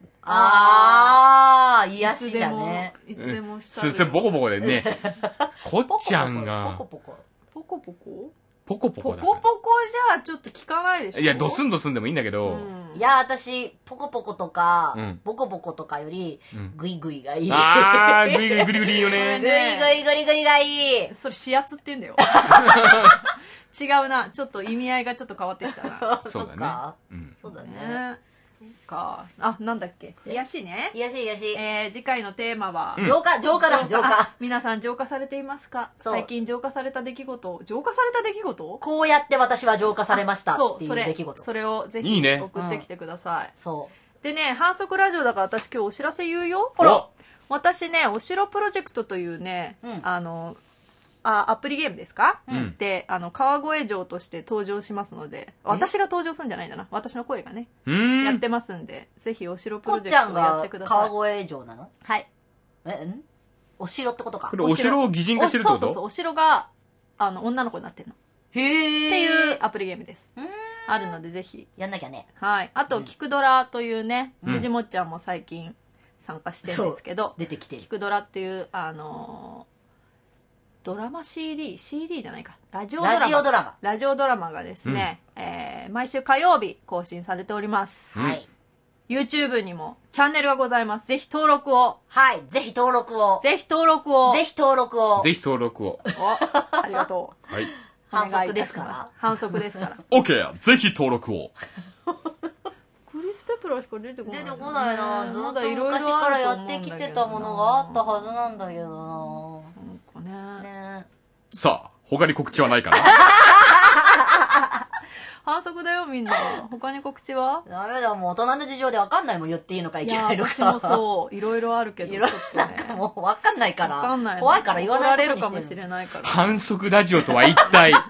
あー、 い癒しつでもだね。、 いつでもしたす、す、ボコボコでね。こっちゃんがポ、コポコ。 ポコポコポコポポコだかコポコじゃちょっと聞かないでしょ。 ら。いや、ドスンドスンでもいいんだけど、 うんいや、私、ポコポコとかうん、 ボコボコとかよりうん、 グイグイがいい。 あー、グイグイグリグリいいよごめんね。 ねグイグイグリグリがいい。 それ指圧って言うんだよ。違うな。ちょっと意味合いがちょっと変わってきたな。 そうだねっか。 うん。 そうだね。 ね。そっか。あ、なんだっけ。癒しね。 癒し癒し。 えー、次回のテーマは、 うん浄化、浄化だ、浄化あ。皆さん浄化されていますか？ そう最近浄化された出来事。浄化された出来事？ こうやって私は浄化されましたっていそう、そうれ出来事。 それをぜひいいね送ってきてください。 そでね、反則ラジオだから私今日お知らせ言うよ。 ほら私ね、お城プロジェクトというね、 うんあの、あ、アプリゲームですか、 うんで、あの、川越城として登場しますので、私が登場するんじゃないんだな。私の声がね、 うーん。 やってますんで、ぜひお城う。 プロジこっちゃんェクトをやっがてください。 川越城なのはい。 え、んお城ってことかこ。れお城を擬人化してるってことおそうそうそう、お城が、あの、女の子になってるの。 へー。 っていうアプリゲームです。 うーん。 あるので、ぜひ。 やんなきゃね。 はい。あと、キクドラというね、 うん藤もっちゃんも最近参加してるんですけど、 出てきてるキ。クドラっていう、あのードラマ シーディー、シーディー じゃないか。ラジオドラマ。 ラジオドラマ。 ラジオドラマがですね、えー毎週火曜日更新されております。 うんはい。 YouTube にもチャンネルがございます。ぜひ登録を。 はい。ぜひ登録を。 ぜひ登録を。 ぜひ登録を。 ぜひ登録を。 おありがとう。 はい。 反則お願いいたしですからます。反則ですから。 OK! ぜひ登録を。 クリス・ペプラーしか出てこない。 出てこないな。ずっとまだいろいろ昔からやあると思うんだけどなってきてたものがあったはずなんだけどなんかな。 ね。 ねさあ、他に告知はないかな反則だよみんな。他に告知は？ ダメだ、もう大人の事情でわかんないもん、言っていいのかいいや、 けないのか。 私もそう。いろいろあるけど、ちょっいろいろとね。 もうわかんないから。 わかんない。 怖いから言わないことに怒られるかもしてる。 しれないから。 反則ラジオとは一体。 だって怖いんだ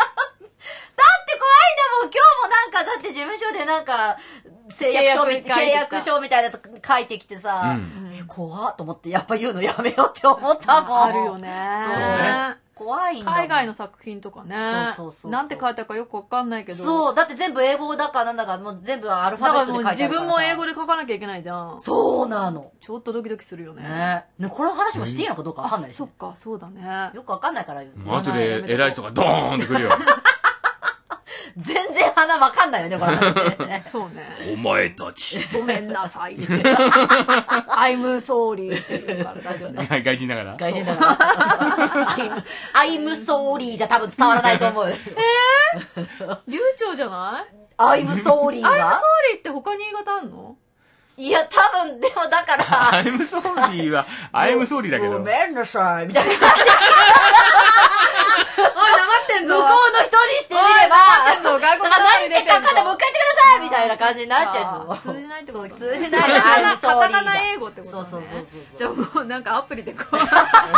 もん、今日もなんか、だって事務所でなんか、誓約書み契約書いてきた契約書みたいなの書いてきてさ、 うんえ怖っと思って、やっぱ言うのやめようって思ったもん。 あるよね。 そうね怖いんだもん。 海外の作品とかね。 そうそうそうそうなんて書いてあるかよくわかんないけど。 そう、だって全部英語だかなんだか、もう全部アルファだからもうベットで書いてあ自るからさ。 分も英語で書かなきゃいけないじゃん。 そうなの。 ちょっとドキドキするよね。 ねね、この話もしていいのかどうかわかんないし、ね。 そっか、そうだね。 よくわかんないから言うもう後で偉い人がドーンってくるよ。 全然鼻わかんないよね、これ話ね。 そうね。 お前たち。 ごめんなさい。I'm sorry って言うから大丈夫だよ。 外人だから。 外人だから。I'm, I'm sorry じゃ多分伝わらないと思う。 流暢じゃない I'm sorry ?I'm が sorry って他に言い方あんの？ いや、多分、でもだから、 I'm sorry は、I'm sorry だけど。 ごめんなさい、みたいな感じ。 おい、黙ってん向こうの人にしてみれば、 の外国だから何言ってたかでもうも一回言ってくださいみたいな感じになっちゃうし。 通じないってこと？ 通じないの。 カタカナ I'm sorry カタカナ英語ってことね。 そうそうそうそう。 じゃあもうなんかアプリでこう。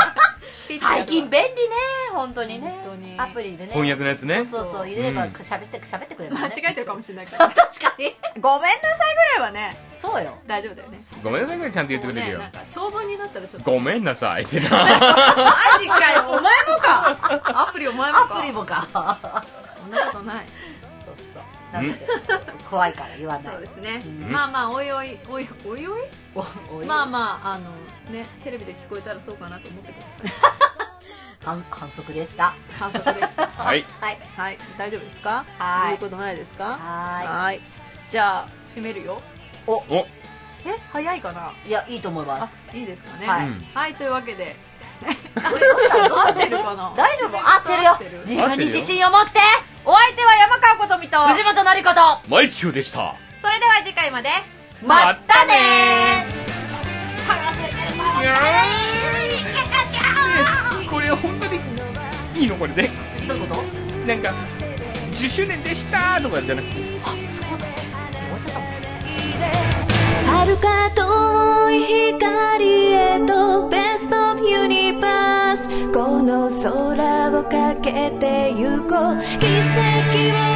最近便利ね、本当にね。 本当にアプリでね。 翻訳のやつね。 そうそうそう、入れればうん喋って、喋ってくれる、ね。 間違えてるかもしれないから確かに。 ごめんなさいぐらいはねそうよ。 大丈夫だよね。 ごめんなさいぐらいちゃんと言ってくれるよもうね、なんか長文になったらちょっとごめんなさいってなマジかよ、お前もか。アプリお前もか。 アプリもか。 そんなことない。 そうそう。なので、怖いから言わない。 そうですね。 んまあまあ、おいおい、おいおいおいおおいまあまあ、あの、ね、テレビで聞こえたらそうかなと思ってください。 反反則でした。 反則でした。 はいはい。 はい、大丈夫ですか？ はい言うことないですか？ ははい。じゃあ、閉めるよ。 ーい。お、 おえ、早いかな？ いや、いいと思いまあす。、 いいですかね。 はいうんはい、というわけで。 どうしたどうし合ってるかな？ た大丈夫合ってるよ合ってる。 自分に自信を持ってお相手は山川ことみと、 藤本のりことマイチュウでした。 それでは次回まで。 まったねーこれ本当にいいのこれでどういうことなんかじゅっしゅうねんでしたとかじゃなくて、 あ、そうだね。終わっちゃったもん。 遥か遠い光へとベストオブユニバースこの空をかけてゆこう奇跡を